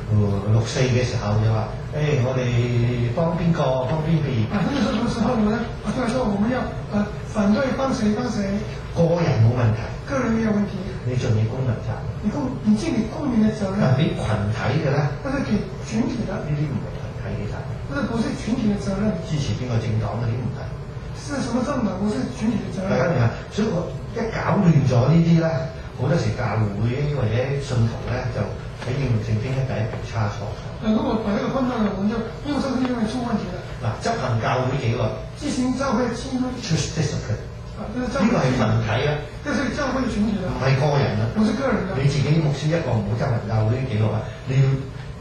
6·4嘅時候就話，我哋幫邊個幫邊邊。 那個時候我們就說我們要反對幫誰幫誰。 個人冇問題。 個人沒有問題。 你盡你公民責任。 你盡你公民的責任。 但係俾群體嘅咧？ 但是給群體的。呢啲唔係群體嘅責任。 這不是群體的責任。 支持邊個政黨嗰啲唔係。 是什麼政黨？不是群體的責任。 大家明啊？所以我一搞亂咗呢啲咧，好多時教會或者信徒咧就喺應用聖經嘅第一步差錯。 如果把這個混亂了，我們就應用聖經就會出問題了。 嗱，執行教會紀律。 執行教會紀律。 Church discipline。 呢個係群體啊， 這是教會群體的， 唔係個人啊， 不是個人的。 你自己牧師一個唔好執行教會紀律啊，你要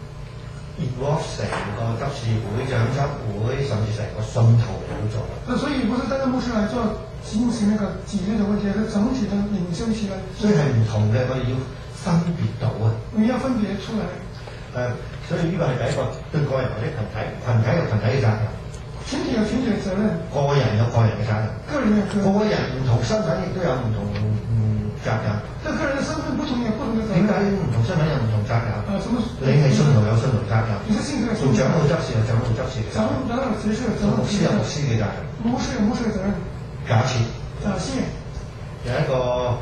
involve 成個執事會、長執會，甚至成個信徒嚟做。 所以不是單個牧師來做進行那個紀律的問題，係整體的領袖起來。 所以係唔同嘅，我哋要分別到啊。 我們要分別出來。 所以呢個係第一個對個人或者群體，群體有群體嘅責任。 群體有群體嘅責任， 個人有個人嘅責任，個人唔同身份亦都有唔同責任。 即係個人嘅身份不同有不同嘅責任。 點解唔同身份有唔同責任？你係信徒有信徒責任，做長老執事有長老執事嘅責任，做牧師有牧師嘅責任， 牧師有牧師嘅責任。 假設有一個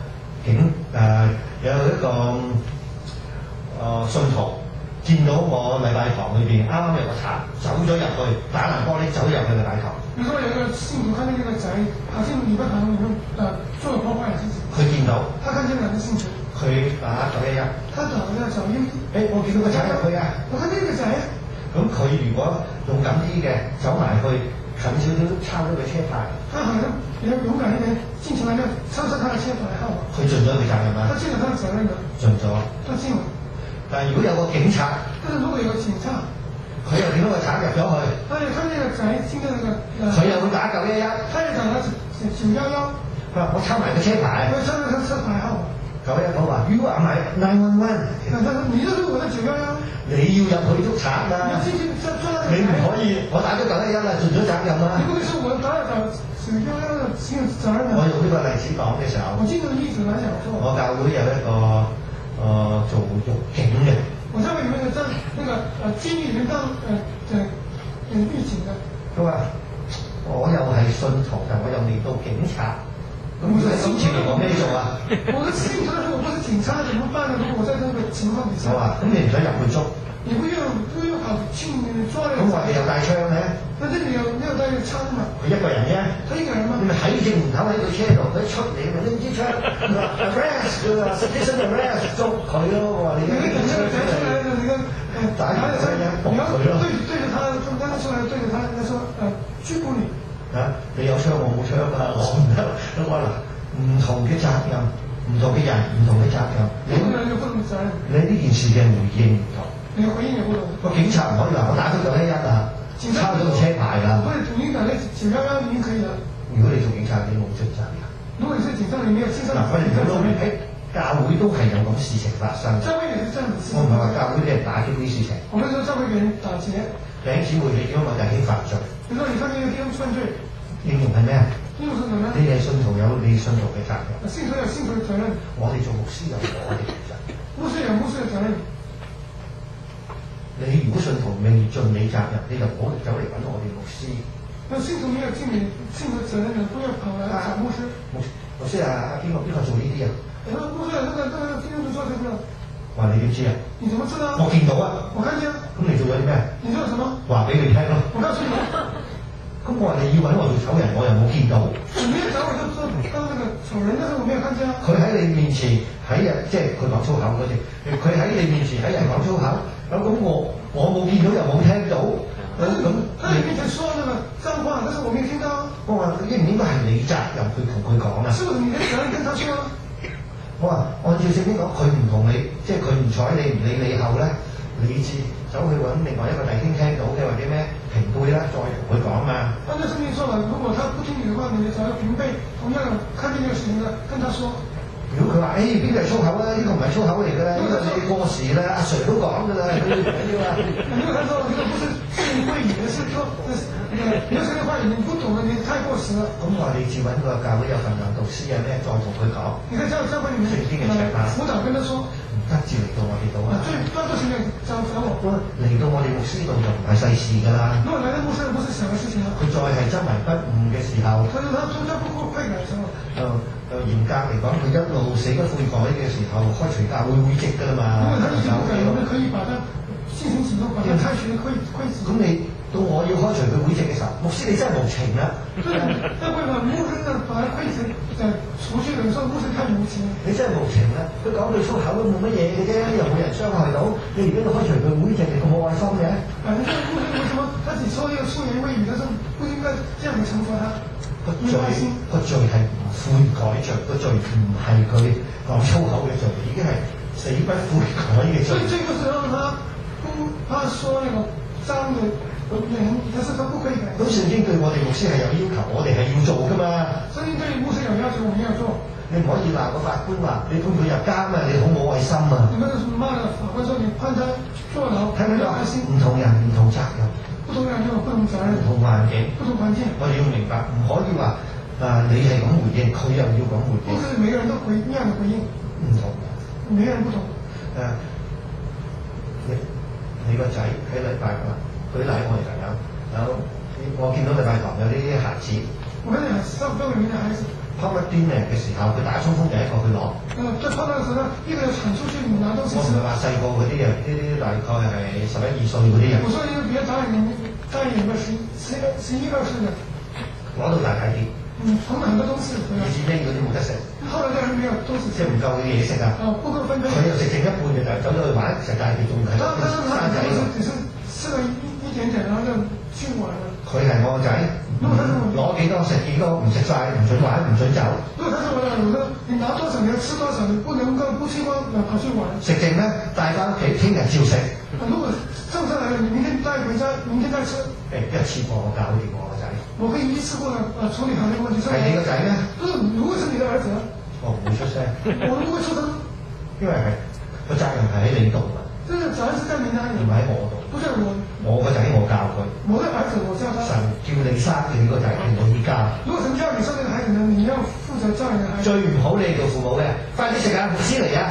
信徒。見到我禮拜堂裏邊啱啱有個賊走咗入去，打爛玻璃走入去禮拜堂。 比如說有一個信徒看見一個賊跑進禮拜堂裏面，做了破壞事情。 佢見到。 他看見兩個信徒。 佢打911。 他打咗911。 我見到個賊入去啊！ 我看見個賊。 咁佢如果勇敢啲嘅，走埋去近少少抄咗個車牌。 他好像比較勇敢一點，進前來就抄他的車牌號碼。 佢盡咗佢責任啊！ 他盡了他的責任啦。 盡咗。 他盡了。 但係如果有個警察， 但係如果有警察， 佢又見到個賊入咗去， 他那個賊聽到那個， 佢又會打911， 他又打了911， 佢話我抄埋個車牌， 我抄咗個車牌號 ，911話 You are my 911， 你就是我的911， 你要入去捉賊啊，你唔可以，我打咗911啦，盡咗責任啦， 你不可以說我打咗911啦，盡責任。 我用呢個例子講嘅時候， 我用呢個例子嚟講， 我教會有一個。做獄警嘅， 我教會裡面在那個監獄裡面當獄警嘅。 佢話：我又係信徒，但我又未到警察。咁你今次嚟講咩做啊？ 我的信徒，但是我不是警察，怎麼辦呢？如果我在那個情況底下。 好啊，咁你唔使入去捉。 你不用跑去抓人。 咁我哋有帶槍嘅。 但係你有帶槍嘛？ 佢一個人啫。 他一個人嘛。 你咪喺正門口喺個車度，佢一出嚟咪拎支槍 ，arrest 佢話 citizen arrest 捉佢咯，我話你。你等車出來，你個打完槍一搏佢咯。 對着他，從剛剛出來對着他，他說拘捕你。 你有槍我冇槍啊，我唔得。我話嗱，唔同嘅責任，唔同嘅人，唔同嘅責任。你呢件事嘅回應唔同。 你回應也不同。個警察唔可以話我打咗911啊，抄咗個車牌啦。 不是，你打咗911已經可以啦。 如果你做警察，你冇盡責任。 如果你是警察，你沒有盡責任。 我哋睇到喺教會都係有咁事情發生。 教會也是這樣子。 我唔係話教會俾人打擊啲事情。 我們說教會俾人打劫。 弟兄姊妹，你點解我弟兄犯罪？ 你說你看見一個弟兄犯罪， 應用係咩啊？ 應用是什麼？ 你係信徒有你信徒嘅責任。 信徒有信徒嘅責任。我哋做牧師有我哋嘅責任。 牧師有牧師嘅責任。 你如果信徒未盡你責任，你就唔好走嚟揾我哋牧師。 那信徒沒有盡你信徒責任的，不要跑來找牧師。 牧師啊，邊個做呢啲啊？ 牧師，那個今天做這個。 話你點知啊？ 你怎麼知道？ 我見到啊。 我看見啊。 咁你做咗啲咩？ 你做什麼？ 話俾佢聽咯。 我告訴你， 咁咁我話你要揾我做醜人，我又冇見到。 你沒有找我就做當那個醜人，但是我沒有看見啊。 佢喺你面前喺人，即係佢講粗口嗰啲，佢喺你面前喺人講粗口，咁我冇見到又冇聽到，咁他喺你面前說那個髒話，但是我沒有聽到。 我話應唔應該係你責任去同佢講啊？ 是不是你的責任跟他說啊？ 我話按照聖經講，佢唔同你，即係佢唔睬你，唔理你後咧，你至走去揾另外一個弟兄聽到嘅或者咩平輩啦，再同佢講嘛。 按照聖經說了，如果他不聽你的話，你就找個平輩，同樣看見這個事情的，跟他說。 如果佢話：邊個係粗口啦？呢個唔係粗口嚟㗎啦，呢個你過時啦，阿 Sir 都講㗎啦，佢唔緊要啊。 如果他說這個不是會語的，是說有些的話你不懂了，你太過時了。 咁我話你自揾個教會有份量導師啊咩，再同佢講。 你看教會裡面輔導跟他說。 唔得至嚟到我哋度啊！ 最多都是找我。 嚟到我哋牧師度就唔係細事㗎啦。 如果來到牧師不是小嘅事情啦。 佢再係執迷不悟嘅時候。 他中間不悔改嘅時候。 嚴格嚟講，佢一路死不悔改嘅時候，開除教會會籍㗎啦嘛。 如果他一直不改，我們可以把他進行啟動，把他開除會籍。 咁你到我要開除佢會籍嘅時候，牧師你真係無情啦。 對，但會把牧師呢把他會籍除去的時候，牧師太無情。 你真係無情啦！佢講句粗口都冇乜嘢嘅啫，又冇人傷害到。你而家要開除佢會籍，你咁冇愛心嘅。 反正牧師為什麼他只說一個出言未語，但是不應該這樣嚟懲罰他？ 個罪係唔悔改罪，個罪唔係佢講粗口嘅罪，已經係死不悔改嘅罪。 所以這個時候他說那個髒的人，但是他不可以改。 咁聖經對我哋牧師係有要求，我哋係要做㗎嘛。 聖經對牧師有要求，我們要做。 你唔可以鬧個法官話你判佢入監啊，你好冇愛心啊。 你不能罵個法官說你判他坐牢， 睇唔睇到？唔同人唔同責任。 不同人有不同責任。 唔同環境。 不同環境。我哋要明白，唔可以話你係咁回應，佢又要咁回應。 不是每個人都一樣的回應。 唔同。 每個人不同。 你個仔喺禮拜堂，舉例我哋就有我見到禮拜堂有啲孩子。 我跟你講，上課裡面的孩子。 拋一啲咩嘅時候，佢打衝鋒第一個去攞。 在拋嗰陣時呢，一個傳出去拿東西。 我唔係話細個嗰啲啊，呢啲大概係11、12歲嗰啲人。 我說一個比較大一點的11、12歲的。 攞到大體啲。 捧很多東西回來。 以前呢嗰啲冇得食。 後來啲人沒有東西。 即係唔夠嘅嘢食啊。 不夠分配。 佢又食剩一半嘅就走咗去玩，食大碟仲係生仔喎。 只是吃了一點點，然後就去玩了。佢係我個仔。攞幾多食幾多，唔食晒，唔准玩，唔准走。 如果他是我的兒子，你拿多少你要吃多少，你不能夠不吃光跑去玩。食剩呢，帶翻屋企，聽日照食。如果剩下來了，你明天帶回家，明天再吃。一次過我搞掂我個仔。我可以一次過處理好呢個問題。係你個仔咩？不是，如果是你的兒子。我唔會出聲。我都不會出聲。因為個責任係喺你度嘛。這個責任是在你那裡。唔喺我度。不是我。我個仔我教佢。我的兒子我教他。神叫你生你個仔，我依家。如果神叫你生呢個孩子呢，你要負責教你的孩子。最唔好你做父母嘅，快啲食啊，牧師嚟啊！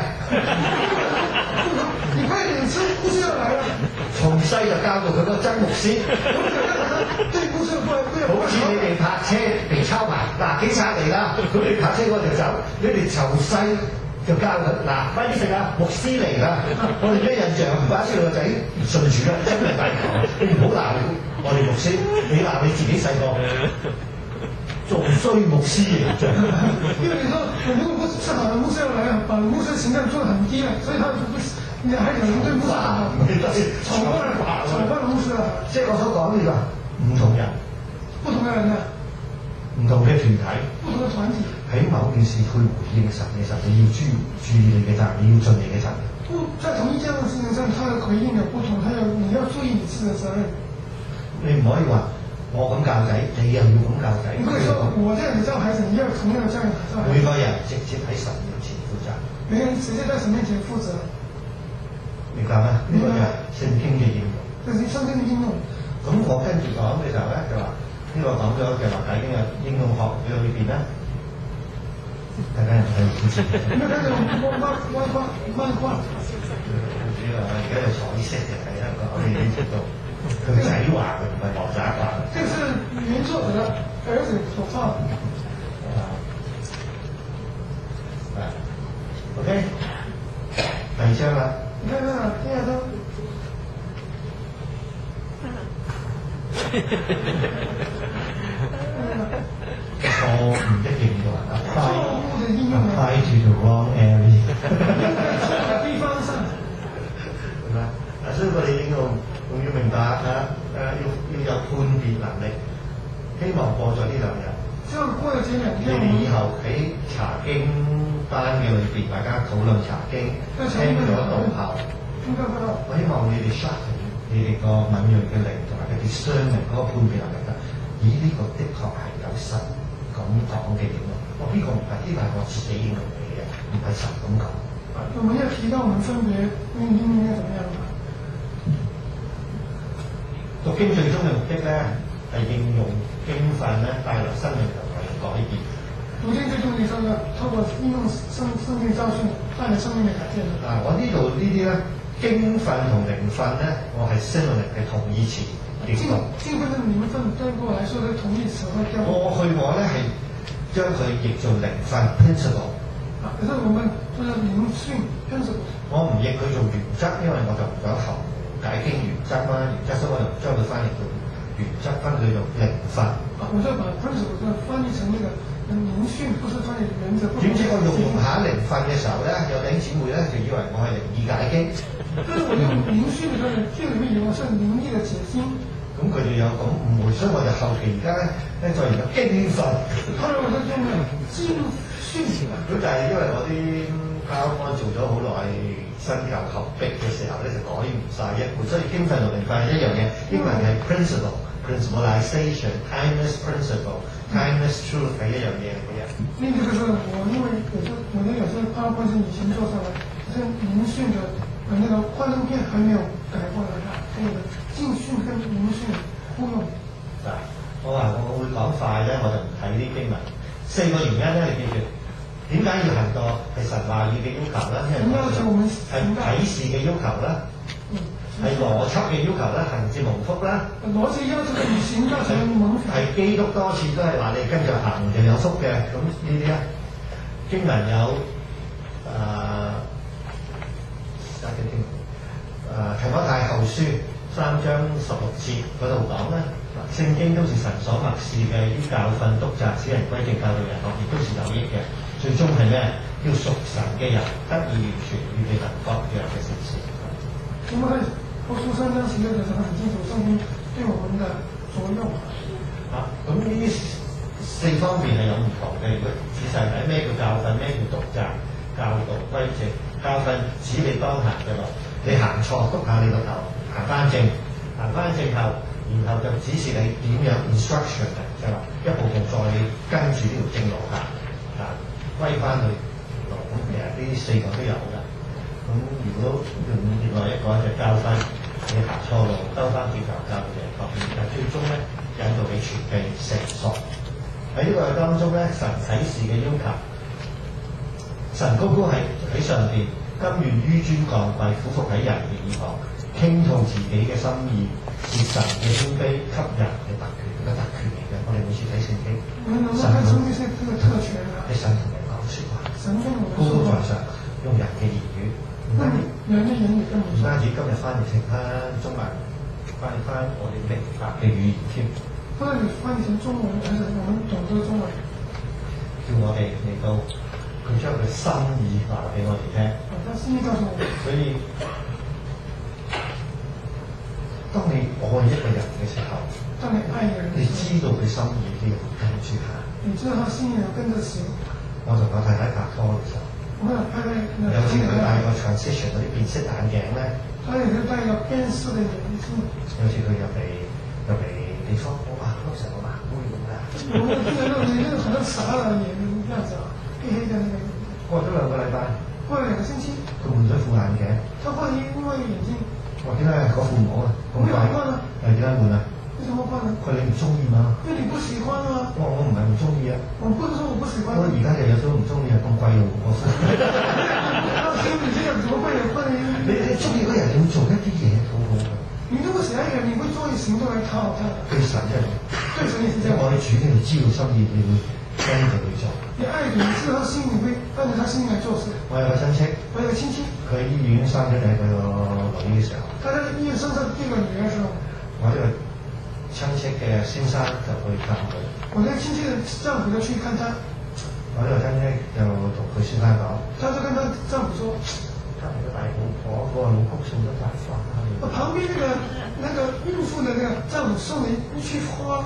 你快點吃，牧師要來了。從細就教到佢個真牧師。對牧師好似你哋泊車被抄牌，嗱，警察嚟啦，咁你泊車我就走，你哋從細。就教佢嗱，快啲食啊！牧師嚟啦！我哋咩印象？唔怪之你個仔順住啦，真係大球。你唔好鬧我哋牧師，你鬧你自己細個，仲衰牧師形象。因為你說，如果不是好的牧師要來啊，把牧師形象做得很低了，所以他就不，你還可能對牧師好。炒飯牧師啊！即係我所講呢個唔同人，不同嘅人啊，唔同嘅團體，不同嘅團體。喺某件事去回應神嘅時候，你要注意你嘅責任，你要盡你嘅責任。不在同一件事情上，他的回應有不同，你要注意你自己嘅責任。你唔可以話我咁教仔，你又要咁教仔。唔可以說我這樣子教孩子，你要同樣這樣教孩子。每個人直接喺神面前負責。每個人直接在神面前負責。明白咩？呢個就係聖經嘅應用。這是聖經嘅應用。咁我跟住講嘅時候咧，就話呢個講咗就話解經嘅應用學嘅裏邊咧。大家有冇睇以前？有冇睇到漫畫？主要而家有彩色嘅睇啦，我哋已經知道佢仔畫嘅，唔係學者畫嘅。這是原作者兒子所畫。OK， 第二章啦。你看看，第二章。 哋以後喺查經班嘅裏邊，大家討論查經，聽咗道後，我希望你哋 sharpen 你哋個敏鋭嘅靈同埋嘅 discernment 嗰個判別能力㗎。咦？呢個的確係有神咁講嘅嘢喎。呢個唔係，呢個係我自己認為嘅，唔係神咁講。 我們要提到我們分別應該怎麼樣啊？ 讀經最終嘅目的咧，係應用經訓咧，帶來生命同埋改變。 讀經最終嘅時候，透過應用生命教訓，帶來生命嘅改變。 我呢度呢啲咧，經訓同靈訓咧，我係 synonym 嘅同義詞。 經訓同靈訓對我來說係同義詞和標。 過去我咧係將佢譯做靈訓 principle。 可是我們做咗靈訓 principle。我唔譯佢做原則，因為我就唔想含解經原則啦，原則所以我就將佢翻譯做原則，翻佢做靈訓。 我就把 principle 就翻譯成呢個靈訓，不是翻譯原則。 點知我用下靈訓嘅時候咧，有弟兄姊妹咧就以為我係靈意解經。 就是我用靈訓嘅時候，這裡面有我是靈意嘅解經。咁佢哋有咁誤會，所以我就後期而家咧再研究經訓。 後來我就用經訓。 咁就係因為我啲教案做咗好耐新舊合璧嘅時候咧，就改唔晒一半，所以經訓同靈訓係一樣嘢。英文係 principle、principalization、timeless principle、timeless truth 係一樣嘢嚟嘅。 另一個就是我因為有些PowerPoint是以前做上來，像靈訓的那個幻燈片還沒有改過來，那個經訓跟靈訓互用。 我話我會講快咧，我就唔睇啲經文。4個原因咧，你記住。點解要行道？係神話語嘅要求啦，因為係啟示嘅要求啦，係邏輯嘅要求啦，行之蒙福啦。 邏輯要求嘅行道成蒙福。 係基督多次都係話你跟住行就有福嘅，咁呢啲咧經文有提摩太後書3章16節嗰度講咧，聖經都是神所默示嘅，於教訓、督責、使人歸正、教導人學，亦都是有益嘅。最終係咩？要屬神嘅人得以完全，預備能各樣嘅善事。 咁我喺後書3章16節就很清楚，聖經對我們的作用。 咁呢4方面係有唔同嘅。如果仔細睇咩叫教訓，咩叫督責、教導、歸正。教訓指你當行嘅路，你行錯督下你個頭，行翻正，行翻正後，然後就指示你點樣 instruction 嘅，就係話一步步再跟住呢條正路行。歸翻去路，咁其實呢4個都有㗎。咁如果用另外一個就教訓你行錯路，兜翻轉頭教嘅學，但最終咧引導你全備成熟。喺呢個當中咧，神啟示嘅要求，神高高喺上邊，甘願紆尊降貴，俯伏喺人嘅耳旁，傾吐自己嘅心意，是神嘅謙卑，給人嘅特權，一個特權嚟嘅。我哋每次睇聖經，神係神同人講説話，高高在上，用人嘅言語，唔單止今日翻譯成翻中文，翻譯翻我哋明白嘅語言添。 翻譯成中文，還是我們懂得中文？ 叫我哋嚟到，佢將佢心意話俾我哋聽。所以，當你愛一個人嘅時候，你知道佢心意都要跟住行。 你知道他心意要跟着行。 我同我太太拍拖嘅時候，有時佢戴個 transition 嗰啲變色眼鏡咧， 他有時戴個變色嘅眼鏡。 有時佢入嚟地方，我話嗰時候我盲妹咁㗎。 我記得你那個好像傻了眼樣子啊，黑黑的那個。 過咗2個禮拜。 過了2個星期。 佢換咗副眼鏡。 他換另外一個眼鏡。 我點解嗰副唔好啊？咁快。點解換啊？ 為什麼換呢？ 佢你唔中意嘛？ 因為你不喜歡啊。 我唔係唔中意啊。 我不是說我不喜歡。 我而家日日都唔中意啊，咁貴喎嗰副。 所以你這樣怎麼會有換呢？ 你中意嗰人，你會做一啲嘢好好嘅。 你如果喜歡一個人，你會做一行動來討好他。對神真係。 對神也是這樣。 我哋主你知道心意，你會跟住去做。 你愛主，你知道他心，你會按照他心來做事。 我有個親戚。佢喺醫院生咗第一個女嘅時候。他在醫院生咗第一個女嘅時候。我呢個親戚嘅先生就去探佢。 我呢個親戚嘅丈夫就去看他。 我呢個親戚就同佢先生講。 他就跟他丈夫說： 隔離個大婆婆個老公送咗大花。 旁邊那個孕婦的那個丈夫送了一束花。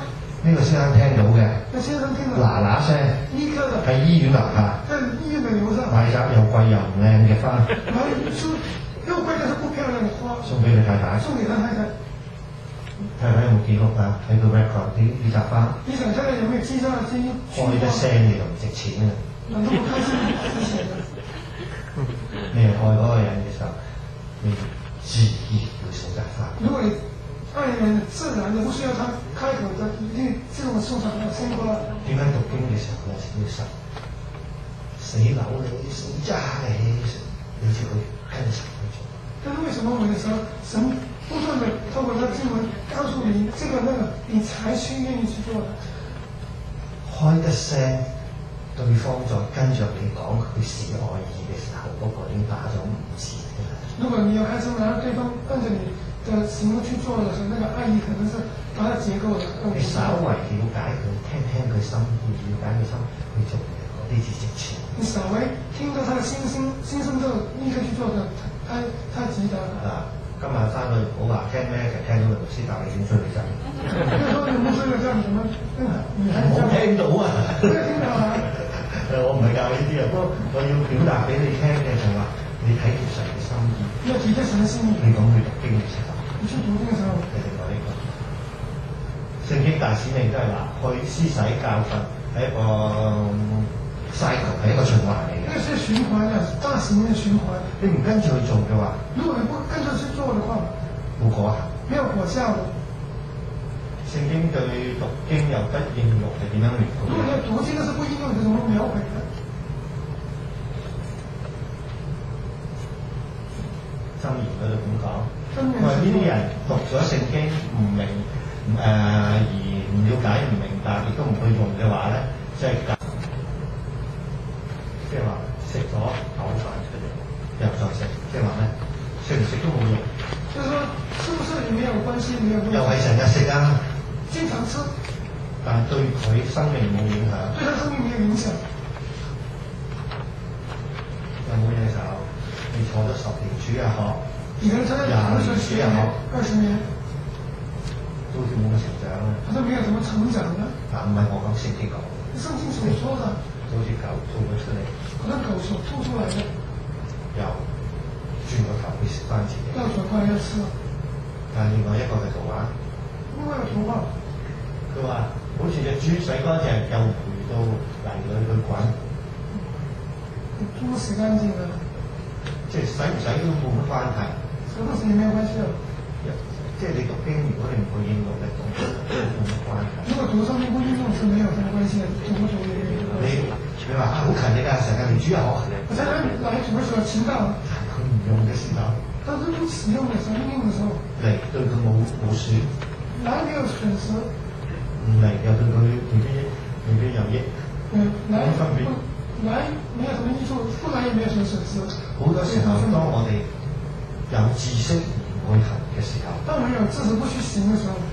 呢個先生聽到嘅， 那先生聽到， 嗱聲立刻的喺醫院樓下在醫院的樓上買紮又貴又唔靚嘅花， 買出又貴但是不漂亮的花， 送俾佢太太。 送給他太太。 太太有冇記錄啊？睇到 record 呢紮花， 你想太太有沒有記上這些開一聲你就唔值錢嘅。 那麼開心值錢的。 你係愛嗰個人嘅時候，你自然會送紮花。 如果你愛人自然的不需要他開口的，一定自動送上鮮花。 點解讀經嘅時候有時要神死扭你死揸你，你就會跟神去做？ 但是為什麼我們的時候神不斷的透過他的經文告訴你這個那個，你才去願意去做的？ 開一聲，對方再跟着你講佢是愛意嘅時候，嗰、個已經打咗五字嘅啦。 如果你要開聲，然後對方跟着你的行為去做的時候，那個愛意可能是把它結構的。 你稍為了解佢，聽佢心意，了解佢心，去做嘅嗰啲至值錢。 你稍微聽到他的心聲之後，立刻去做的，太值得了。 啊，今日翻去唔好話聽咩，其實聽到個牧師教你點追女仔。 就說你牧師有這樣什麼，女孩子我聽到啊！ 這個聽到啊！ 我唔係教呢啲啊，不過我要表達俾你聽嘅就係話，你睇住神嘅心意。 要體貼神的心意。 你講佢讀經嘅時候， 你去讀經嘅時候， 係另外呢個。聖經大使命都係話，去施洗教訓係一個 cycle，係一個循環嚟嘅。 那是循環的，大使命的循環。 你唔跟住去做嘅話， 如果你不跟着去做的話， 冇果效。 沒有果效的。 聖經對讀經又不應用係點樣描繪？ 如果你要讀經，但是不應用，你怎麼描繪呢？ 箴言嗰度咁講， 佢話呢啲人讀咗聖經唔明，而唔了解、唔明白，亦都唔去用嘅話咧，即係話食咗飽飯出嚟，又再食，即係話咩？食唔食都冇用。 就是說，是不是也沒有關係？沒有關係。 又係成日食啊！ 經常吃， 但係對佢生命冇影響。 對他生命沒有影響。 有冇嘢時候？你坐咗10年主日學， 你可能在那學10年、20年， 都好似冇乜成長啊！ 好像沒有什麼成長呢。 嗱，唔係我講聖經講， 聖經所說的， 就好似狗吐咗出嚟， 好像狗所吐出來的， 又轉個頭去食翻自己。 要轉過來要吃。 但另外一個係圖畫， 另外一個圖畫， 佢話好似隻豬洗乾淨，又回到泥裏去滾。 豬洗乾淨了， 即係洗唔洗都冇乜關係。 洗不洗也沒有關係的。 即係你讀經，如果你唔去應用嘅，都冇乜關係。 如果讀聖經不應用是沒有什麼關係的，讀不讀也沒有關係。 你話好勤力啊，成日嚟主日學。 我常常來主日學勤到， 佢唔用嘅時候， 但是不使用的時候，應用的時候， 嚟對佢冇損， 來沒有損失， 唔嚟又對佢未必有益。 來沒有什麼益處，不來也沒有什麼損失。 好多時候，當我哋有知識而唔去行嘅時候， 當我們有知識不去行嘅時候，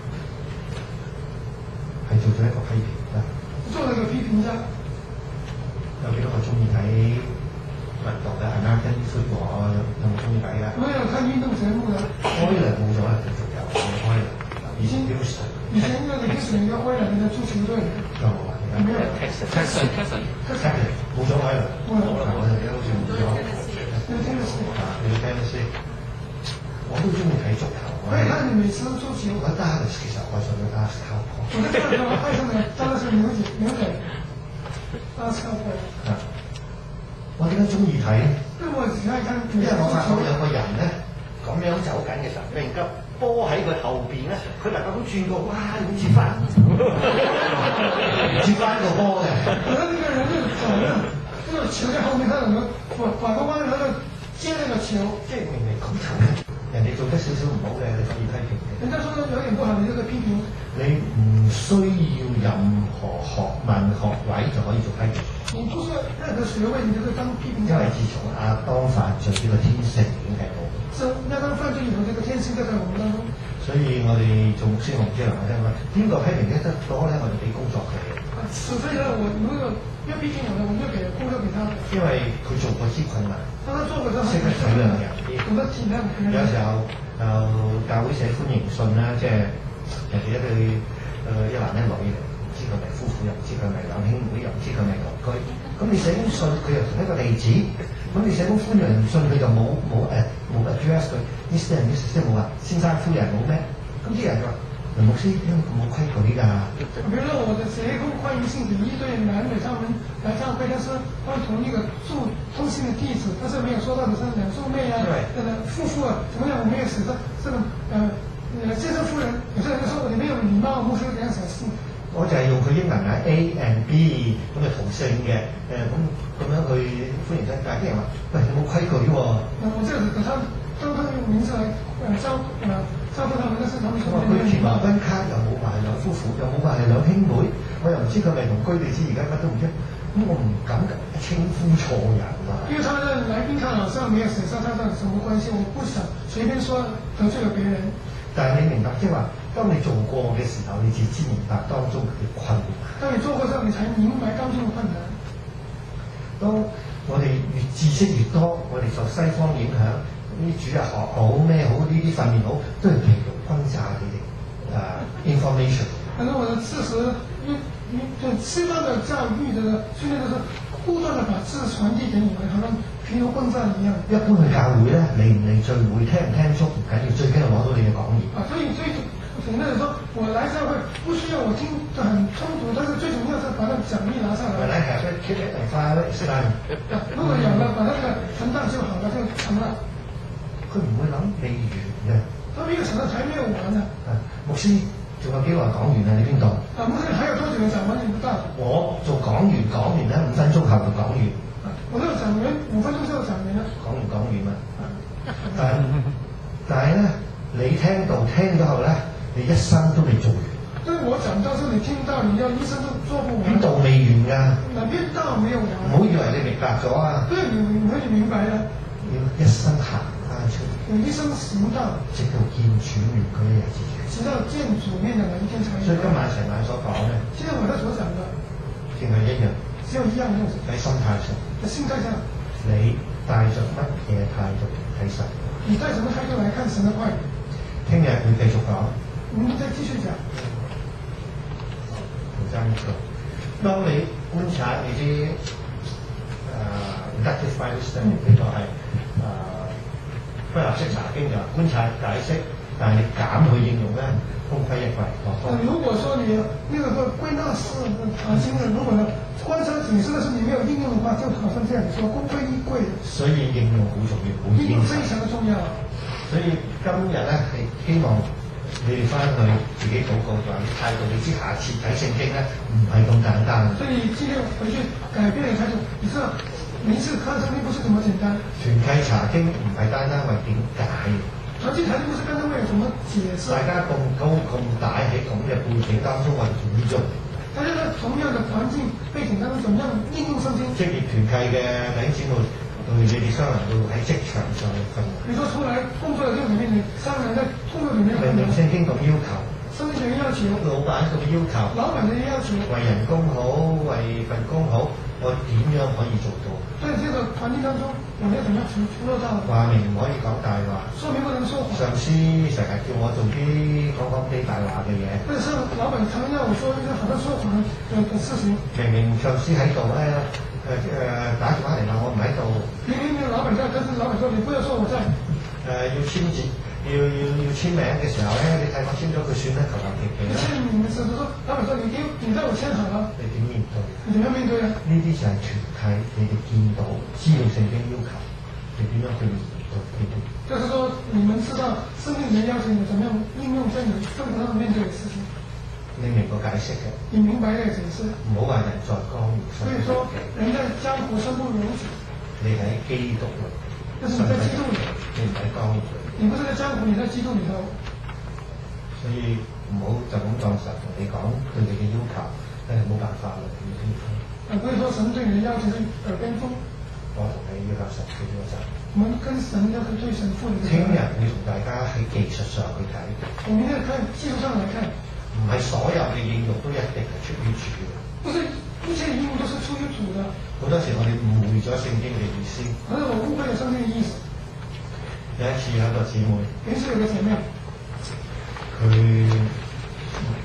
係做咗一個批評啦。 做了一個批評家。 有幾多個中意睇運動嘅 American football？有冇中意睇㗎？ 我有看運動節目的。 開兩冇咗啦，繼續有開兩。以前標準。 以前那個標準一個開兩嘅足球隊。 有冇啊？ 沒有。 Texas 冇咗開啦。 冇啦。 我哋而家好似冇咗。 有聽得先。 你要聽得先。我都中意睇足球。 我也看你每次足球。 我得嘅其實愛上咗打斯卡波。 我在看的時候愛上的當然是牛仔。打斯卡波。 我點解中意睇咧？ 因為我只愛看。 因為我發覺有個人咧咁樣走緊嘅時候，突然間波喺佢後邊咧，佢能夠咁轉過，哇！咁接翻，接翻個波嘅。 然後那個人就走了，這個球在後面，他能夠反過彎，然後接那個球。 即係明明咁醜，人哋做得少少唔好嘅，你可以批評嘅。 人家說有點不好，你這個批評。 你唔需要任何學問學位就可以做批評。 你不需要任何學位，你就可以當批評因家。 為自從亞當犯罪，呢個天性已經係冇。 是亞當犯罪以後，這個天性就在我們當中。 所以我哋做牧師，我唔知能唔能夠邊個批評得多咧，我哋俾工作佢。 所以呢，我如果要批評我呢，我就給工作給他。 因為佢做過啲困難， 當他做過之後， 識得體諒人啲。 懂得體諒別人。 有時候教會寫歡迎信啦，即係人哋一句一男一女嚟，唔知佢係咪夫婦，又唔知佢係咪兩兄妹，又唔知佢係咪鄰居。咁你寫封信，佢又同一個地址，咁你寫封歡迎信，佢就冇 address 佢 Mr. and Mrs. 即係冇話先生夫人冇咩，咁啲人就話牧師點解咁冇規矩㗎？ 比如說我的寫一封歡迎信給一對男女，他們來教會，但是按同一個住通信的地址，但是沒有說到的是兩兄妹啊，夫婦啊，怎麼樣？我沒有寫到這個先生夫人，有些人就說你沒有禮貌，牧師這樣寫信。 我就係用佢英文啊 A and B 咁嘅同姓嘅，咁樣去歡迎親，但係啲人話喂有冇規矩喎？ 我這樣子給他當他用名字來招呼他們，但是他們說佢填埋賓卡又冇話係兩夫婦，又冇話係兩兄妹，我又唔知佢係咪同居地址，而家乜都唔知，咁我唔敢稱呼錯人啊。 因為他的來賓卡上沒有寫上他的什麼關係，我不想隨便說得罪了別人。 但係你明白即係話，當你做過嘅時候，你自知明白當中嘅困難。 當你做過之後，你才明白當中嘅困難。 當我哋越知識越多，我哋受西方影響，啲主日學好咩好，呢啲訓練好，都係疲勞轟炸你哋information。 反正我的知識，對西方的教育的訓練，就是不斷的把知識傳遞給你們，好像疲勞轟炸一樣。 一般去教會咧，嚟唔嚟聚會，聽唔聽足唔緊要，最緊要攞到你嘅講義。 所以簡單地說，我來教會不需要我聽得很充足，但是最重要是把那個講義拿上來。 嚟係佢 keep it and file it 識啦。 如果有了，把那個存檔就好了，就成了。 佢唔會諗未完嘅。 他沒有想到還沒有完呢。 牧師仲有幾耐講完啊？你邊度？ 牧師還有多久講完？你不知道。 我做講完咧5分鐘後就講完。 我都講完5分鐘之後講完啦。講完嘛？但係咧，你聽到後咧，你一生都未做完。 即係我講到時候，你聽到，你要一生都做不完。 邊度未完㗎？ 邊道沒有完？ 唔好以為你明白咗啊！ 對，你可以明白啦。 要一生行翻出嚟。 有一生行道， 直到見主面嗰一日至完。 直到見主面的那一天才。 所以今晚成晚所講咧， 今天晚上所講的， 淨係一樣， 只有一樣東西。 喺心態上。 喺心態上， 你帶着乜嘢態度睇神？ 你帶什麼態度來看神的話語？ 聽日會繼續講。 我們再繼續講。 當你觀察你啲inductive Bible study 呢個係歸納式查經就觀察解釋，但係你減去應用咧，功虧一簣。 如果說你那個歸納式查經的，如果觀察解釋的時候你沒有應用的話，就好像這樣說功虧一簣。所以應用好重要，好應用非常的重要。所以今日咧係希望你哋翻去自己禱告同埋態度，你知下次睇聖經咧唔係咁簡單。所以今天回去改變你態度，你知道每次看聖經不是這麼簡單。團契查經唔係單單為點解。團契查經不是單單為有什麼解釋。大家咁高咁大喺咁嘅背景當中，我哋點做？大家在同樣的環境背景當中，怎麼樣應用聖經？職業團契嘅弟兄姊妹，對你哋商量到喺職場上嘅訓練。你說出來工作的這種裡面，你商量在工作裡面訓練。明明聖經咁要求。聖經嘅要求。老闆咁要求。老闆嘅要求。為人工好，為份工好，我點樣可以做到？在這個環境當中，我要怎麼樣去做到？話明唔可以講大話。說明不能說謊。上司成日叫我做啲講啲大話嘅嘢。或者是老闆常要我說一些好像說謊嘅事情。明明上司喺度咧，打電話嚟話我唔喺度。明明老闆在，但是老闆說你不要說我在。要簽字，要簽名嘅時候咧，你睇我簽咗佢算啦，求求其其啦。簽名嘅時候，老闆說你帶我簽好啦。你點面對？你點樣面對啊？呢啲就係團契，你哋見到知道聖經要求，你點樣去面對呢啲？就是說，你們知道聖經嘅要求，你怎麼樣應用在你生活上面對嘅事情？你明個解釋嘅？你明白呢個解釋？唔好話人在江湖，所以說人在江湖身不由己。你喺基督裏。就是你在基督裏，你唔喺江湖。你不是在江湖，你在基督裏頭。所以唔好就咁當神同你講佢哋嘅要求，冇辦法啦，你知唔知？不是說神對你的要求是耳邊風。我同你要求神負咗責。我們跟神要對神負責。聽日會同大家喺技術上去睇。我明天看技術上來看。唔係所有嘅應用都一定係出於主嘅。不是一切應用都是出於主的。好多時我哋誤會咗聖經嘅意思。可是我誤會了聖經嘅意思。有一次有一個姊妹。有一次有個姐妹。佢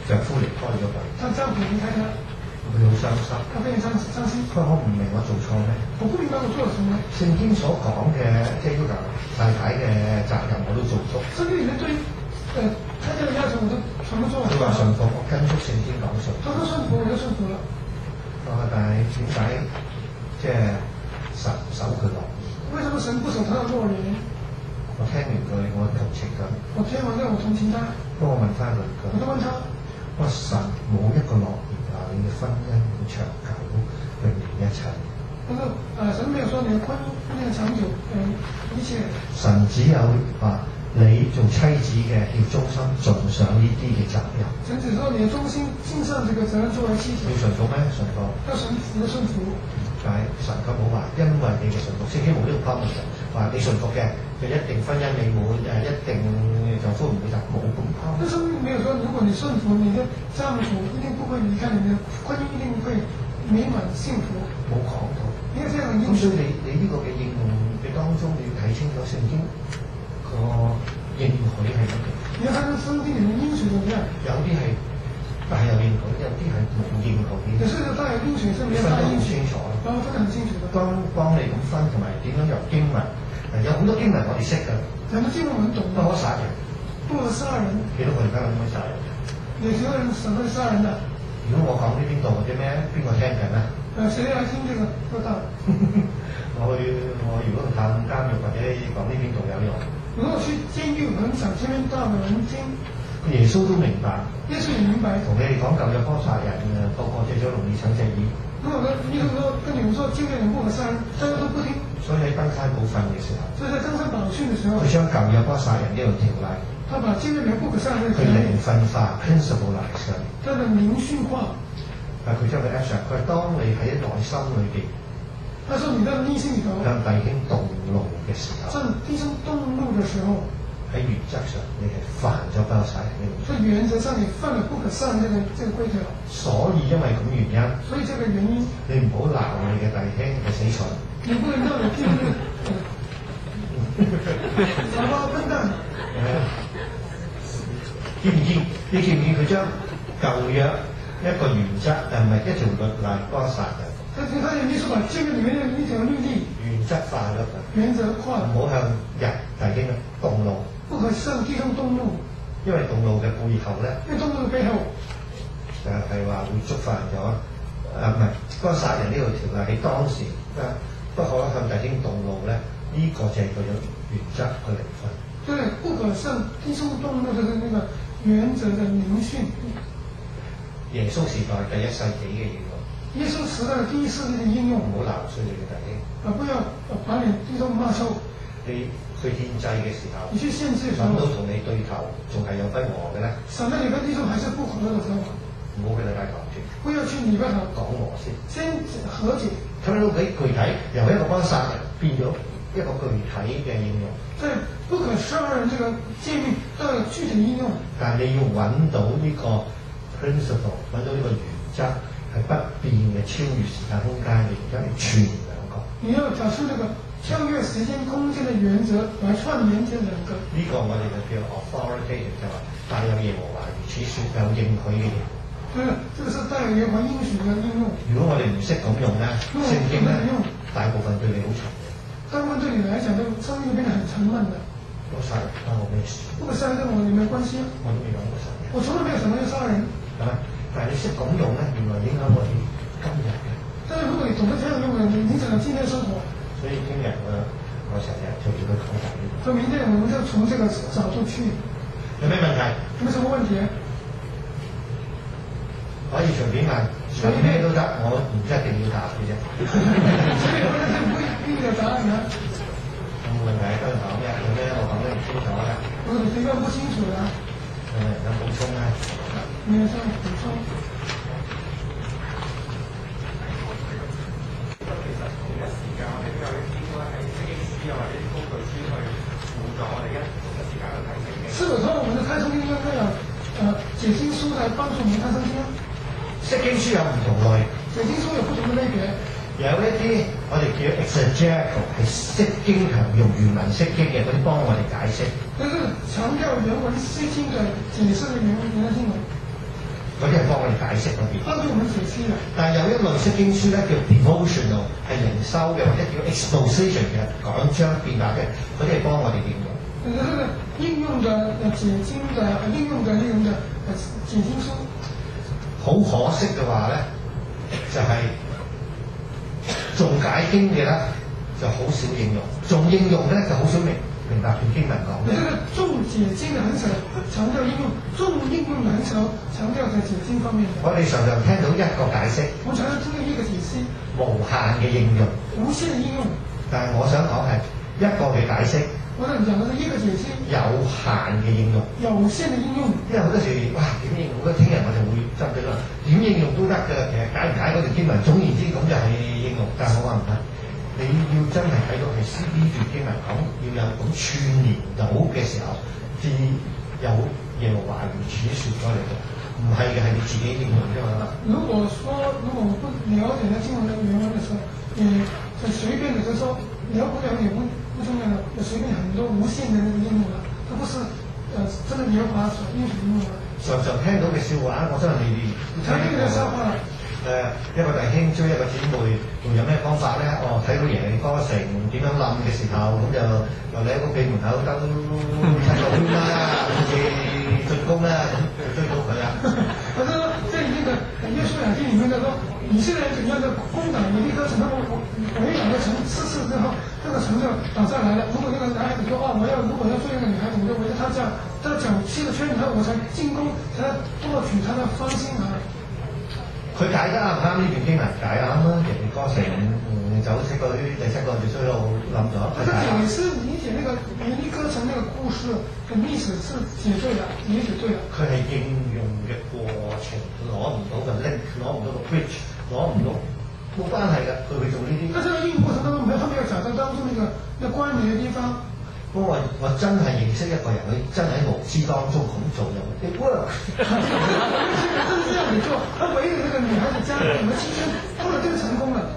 丈夫離開咗佢， 她丈夫離開她， 佢好傷心。 她非常傷心。 佢話我唔明我做錯咩？ 我不明白我做了什麼。 聖經所講嘅即係要求太太嘅責任我都做足。 聖經裡面對太太的要求我都全部做完。 佢話順服，我跟足聖經講順。 他說順服，我就順服了。 但係點解即係神守佢諾言？ 為什麼神不守他的諾言？ 我聽完佢，我同情佢。 我聽完之後，我同情他。 不過我問翻佢， 我都問他： 我神冇一個諾言話你嘅婚姻會長久，永遠一齊。 他說：神沒有說你的婚姻長久，一切。 神只有話你做妻子嘅要忠心盡上呢啲嘅責任。 神只說你要忠心盡上這個責任作為妻子。 要順服咩？順服。 要順服的順服。 但係神卻冇話，因為你嘅順服，聖經冇呢個 promise，話你順服嘅就一定婚姻美滿，一定丈夫唔會就冇咁 promise。 但是沒有說，如果你順服，你的丈夫一定不會離開你的婚姻，一定會美滿幸福。 冇講到。 因為這樣的應許， 咁所以你呢個嘅應用嘅當中，你要睇清楚聖經個應許係乜嘢。 你要看聖經裡面應許怎麼樣？ 有啲係大有應許，有啲係冇應許嘅。 有時候大有應許，是沒有大應許。 清楚。 然後分得很清楚的。 幫你咁分同埋點樣由經文，有好多經文我哋識㗎。 有啲經文我們懂。 不可殺人。 不可殺人。 幾多個而家咁樣殺人？ 有幾多人審會殺人的？ 如果我講呢邊度或者咩，邊個聽緊啊？ 誰來聽這個報道？ 我如果去探監獄或者講呢邊度有用。 如果去監獄，可能講這邊道有人聽。 耶穌都明白。 耶穌也明白。 同你哋講舊約不可殺人嘅，個個借咗容易搶隻耳。 如果耶穌說跟你們說舊約人不可殺人，大家都不聽。 所以喺登山寶訓嘅時候， 所以在登山寶訓嘅時候， 佢將舊約不可殺人呢個條例， 他把舊約人不可殺人佢靈訓化 principle 嚟上， 他的明訓化。 佢將佢 action，佢係當你喺內心裏邊， 他說你在內心裡頭向弟兄動怒嘅時候， 向弟兄動怒嘅時候， 喺原則上你係犯咗不可殺人呢個。 所以原則上你犯了不可殺人這個規條。 所以因為咁原因， 所以這個原因， 你唔好鬧你嘅弟兄係死蠢。 你不能鬧你弟兄傻瓜笨蛋。 見唔見？你見唔見佢將舊約一個原則，唔係一條律例不可殺人。 他有沒有說把舊約裡面的一條律例原則化咗佢？ 原則化。 唔好向人弟兄動怒。 不可向弟兄動怒。 因為動怒嘅背後咧， 因為動怒嘅背後就係話會觸犯咗唔係不可殺人呢個條例喺當時不可向弟兄動怒咧，呢、這個就係佢嘅原則去嚟分。 對，不可向弟兄動怒嘅那個原則嘅明訓。 耶穌時代第一世紀嘅應用。 耶穌時代第一世紀嘅應用。 唔好鬧衰你嘅弟兄。 不要把你弟兄罵臭。 你去獻祭嘅時候， 你去獻祭嘅時候， 諗到同你對頭仲係有不和嘅咧， 想到你跟弟兄還是不和嘅時候， 唔好去禮拜堂住。 不要去禮拜堂講和先。 先和解。 睇到幾具體，由一個不可殺人變咗一個具體嘅應用。 即係不可殺人這個誡命都有具體應用。但係你要揾到呢個 principle，揾到呢個原則係不變嘅，超越時間空間嘅原則，係串兩個。 你要找出呢個超越時間空間嘅原則來串聯這兩個。 呢個我哋就叫 authoritative，就話帶有耶和華如此説有應許嘅嘢。 對，這個是帶有耶和華應許嘅應用。 如果我哋唔識咁用咧，聖經咧大部分對你好沉嘅。 大部分對你來講，都生命變得很沉悶的。 不可殺人關我咩事？ 不可殺人跟我有沒有關係啊？ 我都未講過殺人。 我從來沒有想過要殺人。 係咪？但係你識咁用咧，原來影響我哋今日嘅。 但係如果你懂得這樣用嘅，影響到今天嘅生活。 所以聽日我成日就叫佢講大啲。 所以明天我們就從這個角度去。 有咩問題？ 有冇什麼問題？ 可以隨便問，隨便咩都得，我唔一定要答嘅啫。 隨便問，但係唔一定有答案嘅。 有冇問題？跟住講咩？有咩我講得唔清楚咧？ 我哋比較不清楚啦。 有補充咧？ 沒有什麼補充。 其實同一時間，我哋都有啲應該係聖經書又或者啲工具書去輔助我哋同一時間去睇聖經。 是否說我們的看聖經應該有解經書來幫助我們看聖經？ 釋經書有唔同類。 解經書有不同的類別。有一啲我哋叫 exegetical 係釋經強用原文釋經嘅嗰啲幫我哋解釋。 就是強調原文釋經嘅解釋嘅原文經文。 嗰啲係幫我哋解釋嗰邊。 幫助我們解析的。 但係有一類釋經書咧叫 devotional， 係靈修嘅或者叫 exposition 嘅講章變化嘅，嗰啲係幫我哋應用。 這個應用的解經的應用的內容的解經書。 好可惜嘅話咧，就係、重解經嘅咧就好少應用，重應用咧就好少明白段經文講嘅。 這個重解經的很少強調應用，重應用的很少強調在解經方面的。 我哋常常聽到一個解釋， 我常常聽到一個解釋， 無限嘅應用， 無限的應用。 但係我想講係一個嘅解釋。 我想講的是一個解釋， 有限嘅應用， 有限的應用。 因為好多時，哇點應用？嗰聽日我就會執咗啦。點應用都得嘅，其實解唔解嗰條經文，總言之咁就係應用。但係我話唔係，你要真係睇到係呢段經文講，要有咁串連到嘅時候，至有耶和華如此説咗嚟嘅。唔係嘅，係你自己應用啫嘛。 如果我不了解那經文的原文的時候，就隨便的就說了不了解不重要的，就隨便很多無限的那個應用了，這不是真的耶和華所應許應用的。常常聽到嘅笑話，我真係你哋聽呢個笑話。 一個弟兄追一個姊妹，仲有咩方法咧？睇到耶利哥城點樣冧嘅時候，咁就由你喺屋企門口兜7個圈啦，好似進攻啦，咁就追到佢啦。 我說這裡面的約書亞記裡面的說，以色列人怎樣的攻打耶利哥城，他們圍繞了城4次之後，這個城就打下來了。如果那個男孩子說如果要追那個女孩子，我就圍着他腳7個圈，然後我才進攻，才奪取他的芳心啊。 佢解得啱唔啱呢段經文？解啱啦，耶利哥城走7個圈，第7個就衰到冧咗。 可是解釋理解那個耶利哥城那個故事嘅歷史是解對的，理解對的。 佢係應用嘅過程，攞唔到個 link，攞唔到個 bridge，攞唔到冇關係嘅，佢會做呢啲。 但係喺應用過程當中，他沒有找到當中那個關聯嘅地方。 不過我真係認識一個人，佢真係喺無知當中咁做又 it work。 真係這樣子做，他圍着那個女孩子家裡7圈，後來真係成功了。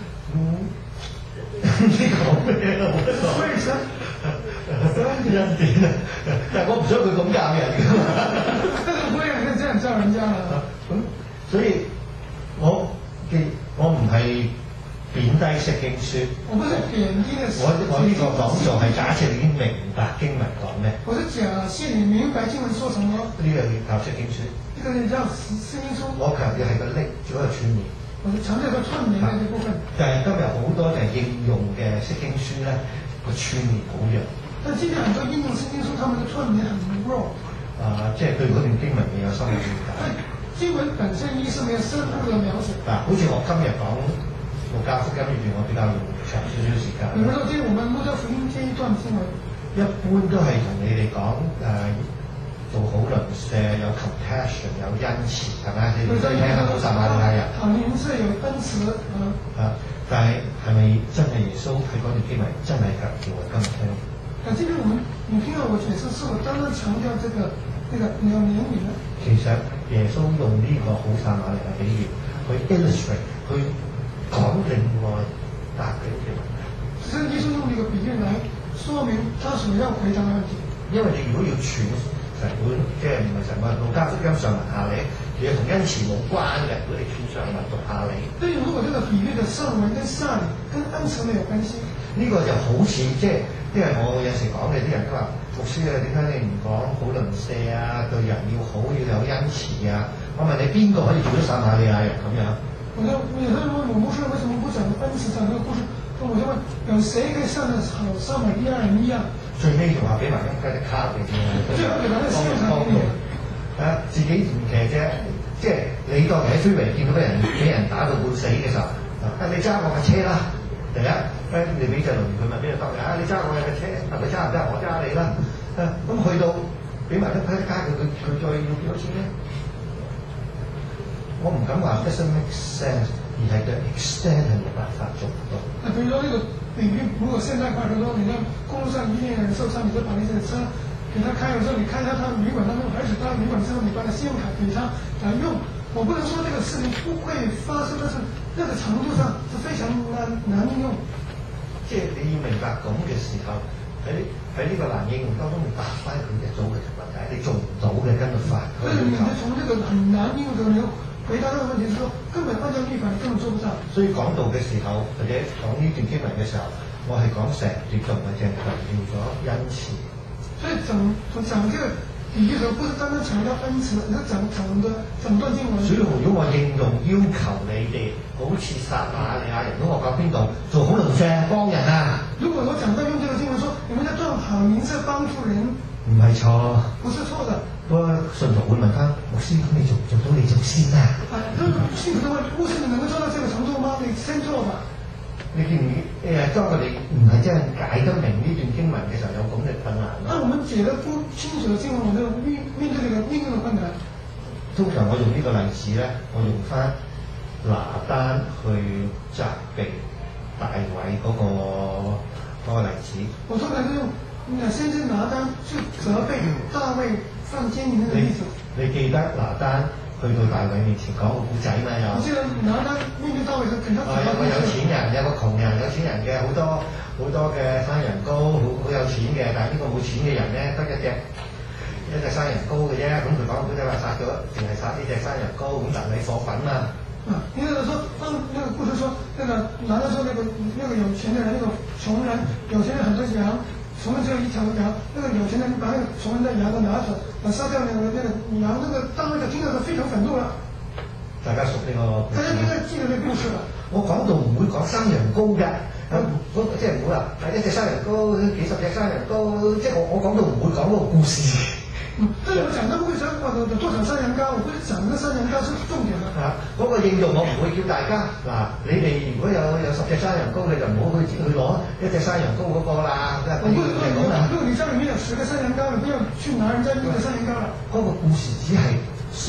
呢個咩啊？ 所以神恩典啊！但係我唔想佢咁教人㗎嘛。 但是不會讓人這樣教人家啦。 所以我唔係貶低釋經書。 我不是貶低的。 我呢個講座係假設你已經明白經文講咩。 我是假設你明白經文說什麼。 呢個要靠釋經書。 呢個叫釋經書。我強調係個拎，做一個串聯。 我是強調個串聯嘅部分。 但係今日好多就係應用嘅釋經書咧，個串聯好弱。 但今天很多應用釋經書，他們的串聯很弱。 即係對嗰段經文未有深入了解。 經文本身意思沒有深入的描寫。 好似我今日講路加福音呢段，我比較用長少少時間。 比如說，今天我們路加福音這一段經文， 一般都係同你哋講做好鄰舍，有 compassion， 有恩慈，係咪？你哋都聽下好撒瑪利亞人。好鄰舍有恩慈但係咪真係耶穌喺嗰段經文真係強調我今日聽？ 今天你聽到我解釋，是我單單強調這個你要憐憫呢？ 其實耶穌用呢個好撒瑪利亞比喻去 illustrate， 去講另外答嘅問題。 其實耶穌用呢個比喻來說明他所要回答嘅問題。因為你如果要傳神本，即係唔係神本，路加福音上文下理，其實同恩慈冇關嘅。如果你傳上文讀下理， 對，如果這個比喻的上文跟下理跟恩慈沒有關係， 呢個就好似即係，因為我有時講嘅啲人都話牧師啊，點解你唔講好鄰舍啊？對人要好，要有恩慈啊？我問你邊個可以做到撒瑪利亞人咁樣？ 有時候問我牧師為什麼不講恩慈講呢個故事？我就問有誰可以像個好撒瑪利亞人一樣？最尾仲話俾埋張雞卡俾你，最後俾埋啲信用卡俾你。自己唔騎啫，即係你當喺追圍見到俾人打到半死嘅時候，你揸我架車啦，第一，你俾隻輪佢咪俾佢得嘅，你揸我架車，你揸唔揸我揸你啦，咁去到俾埋張雞卡佢再要幾多錢咧？我唔敢話 doesn't make sense， 而係嘅 extent 係冇辦法做到。譬如說呢個領域，如果現代化的時候，你在公路上一定有人受傷，你就把那些車給他開，有時候你看一下他旅館當中，而且他旅館之後你把他信用卡給他來用。我不能說這個事情不會發生，但是那個程度上是非常難應用。即係你要明白咁嘅時候， 喺呢個難應用當中答翻佢一組嘅問題，你做唔到嘅跟律法。 所以你就從這個很難應用的你回答這個問題是說，根本按照律法你根本做不到。 所以講道嘅時候，或者講呢段經文嘅時候，我係講成段同埋淨強調咗恩賜。 所以講這個比喻的時候，不是單單強調恩賜，而是整段經文。 所以如果我應用要求你哋好似撒瑪利亞人，如果我講邊度做好鄰舍幫人啊？ 如果我講到用這個經文說，你們在做好鄰舍幫助人， 唔係錯， 不是錯的。 不過信徒會問翻牧師，咁你做唔做到你做先啊？ 信徒都問牧師，你能夠做到這個程度嗎？你先做吧。 你見唔見當佢哋唔係真係解得明呢段經文嘅時候，有咁嘅困難咯。 當我們解得不清楚的經文，我就面對這個應用的困難。 通常我用呢個例子咧，我用翻拿單去責備大衛嗰個例子。 我通常就用先知拿單去責備大衛犯奸淫那個例子。 你記得拿單去到大衛面前講個故仔嘛？又我記得拿單面對大衛就給他講個故事。 有個有錢人，有個窮人，有錢人嘅好多嘅山羊羔，好有錢嘅，但係呢個冇錢嘅人咧，得一隻山羊羔嘅啫。咁佢講個故仔話殺咗，淨係殺呢隻山羊羔，咁但係火滾嘛。 因為說當那個故事說，那個拿單說那個有錢的人，那個窮人，有錢人很多羊。窮人只有一條羊，那個有錢人把那個窮人的羊都拿走，殺掉那個羊，那個大衛就聽到就非常憤怒了。 大家熟呢個故事。 大家應該記得呢個故事啦。 我講到唔會講山羊羔嘅，即係唔會話一隻山羊羔，幾十隻山羊羔，即係我講到唔會講嗰個故事。 但係我講到會講有多少山羊羔，我會講那山羊羔是重點啦。 嗰個應用我唔會叫大家你哋如果有10隻山羊羔，你就唔好去攞一隻山羊羔嗰個啦。 我不是說如果你家裡面有10個山羊羔，你不要去拿人家1個山羊羔啦。 嗰個故事只係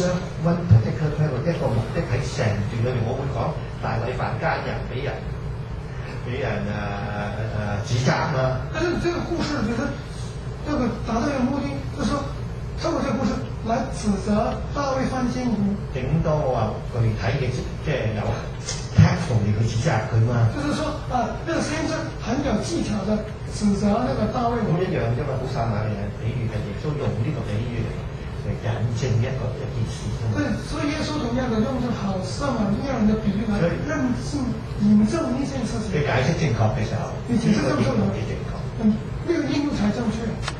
one particular 一個目的，喺成段裏面，我會講大衛犯奸人，俾人指責嘛。 但是這個故事就是這個達到一個目的，就是說透過這個故事來指責大衛犯奸淫。 整多我話具體嘅即係有 tactful 嚟去指責佢嘛。 就是說那個先知很有技巧的指責那個大衛。 咁一樣啫嘛，好撒瑪利亞人比喻嘅，耶穌用呢個比喻嚟引證一件事。 對，所以耶穌同樣的用這好撒瑪利亞人的比喻來引證一件事情。 你解釋正確嘅時候， 你解釋正確， 幾正確。 那個應用才正確。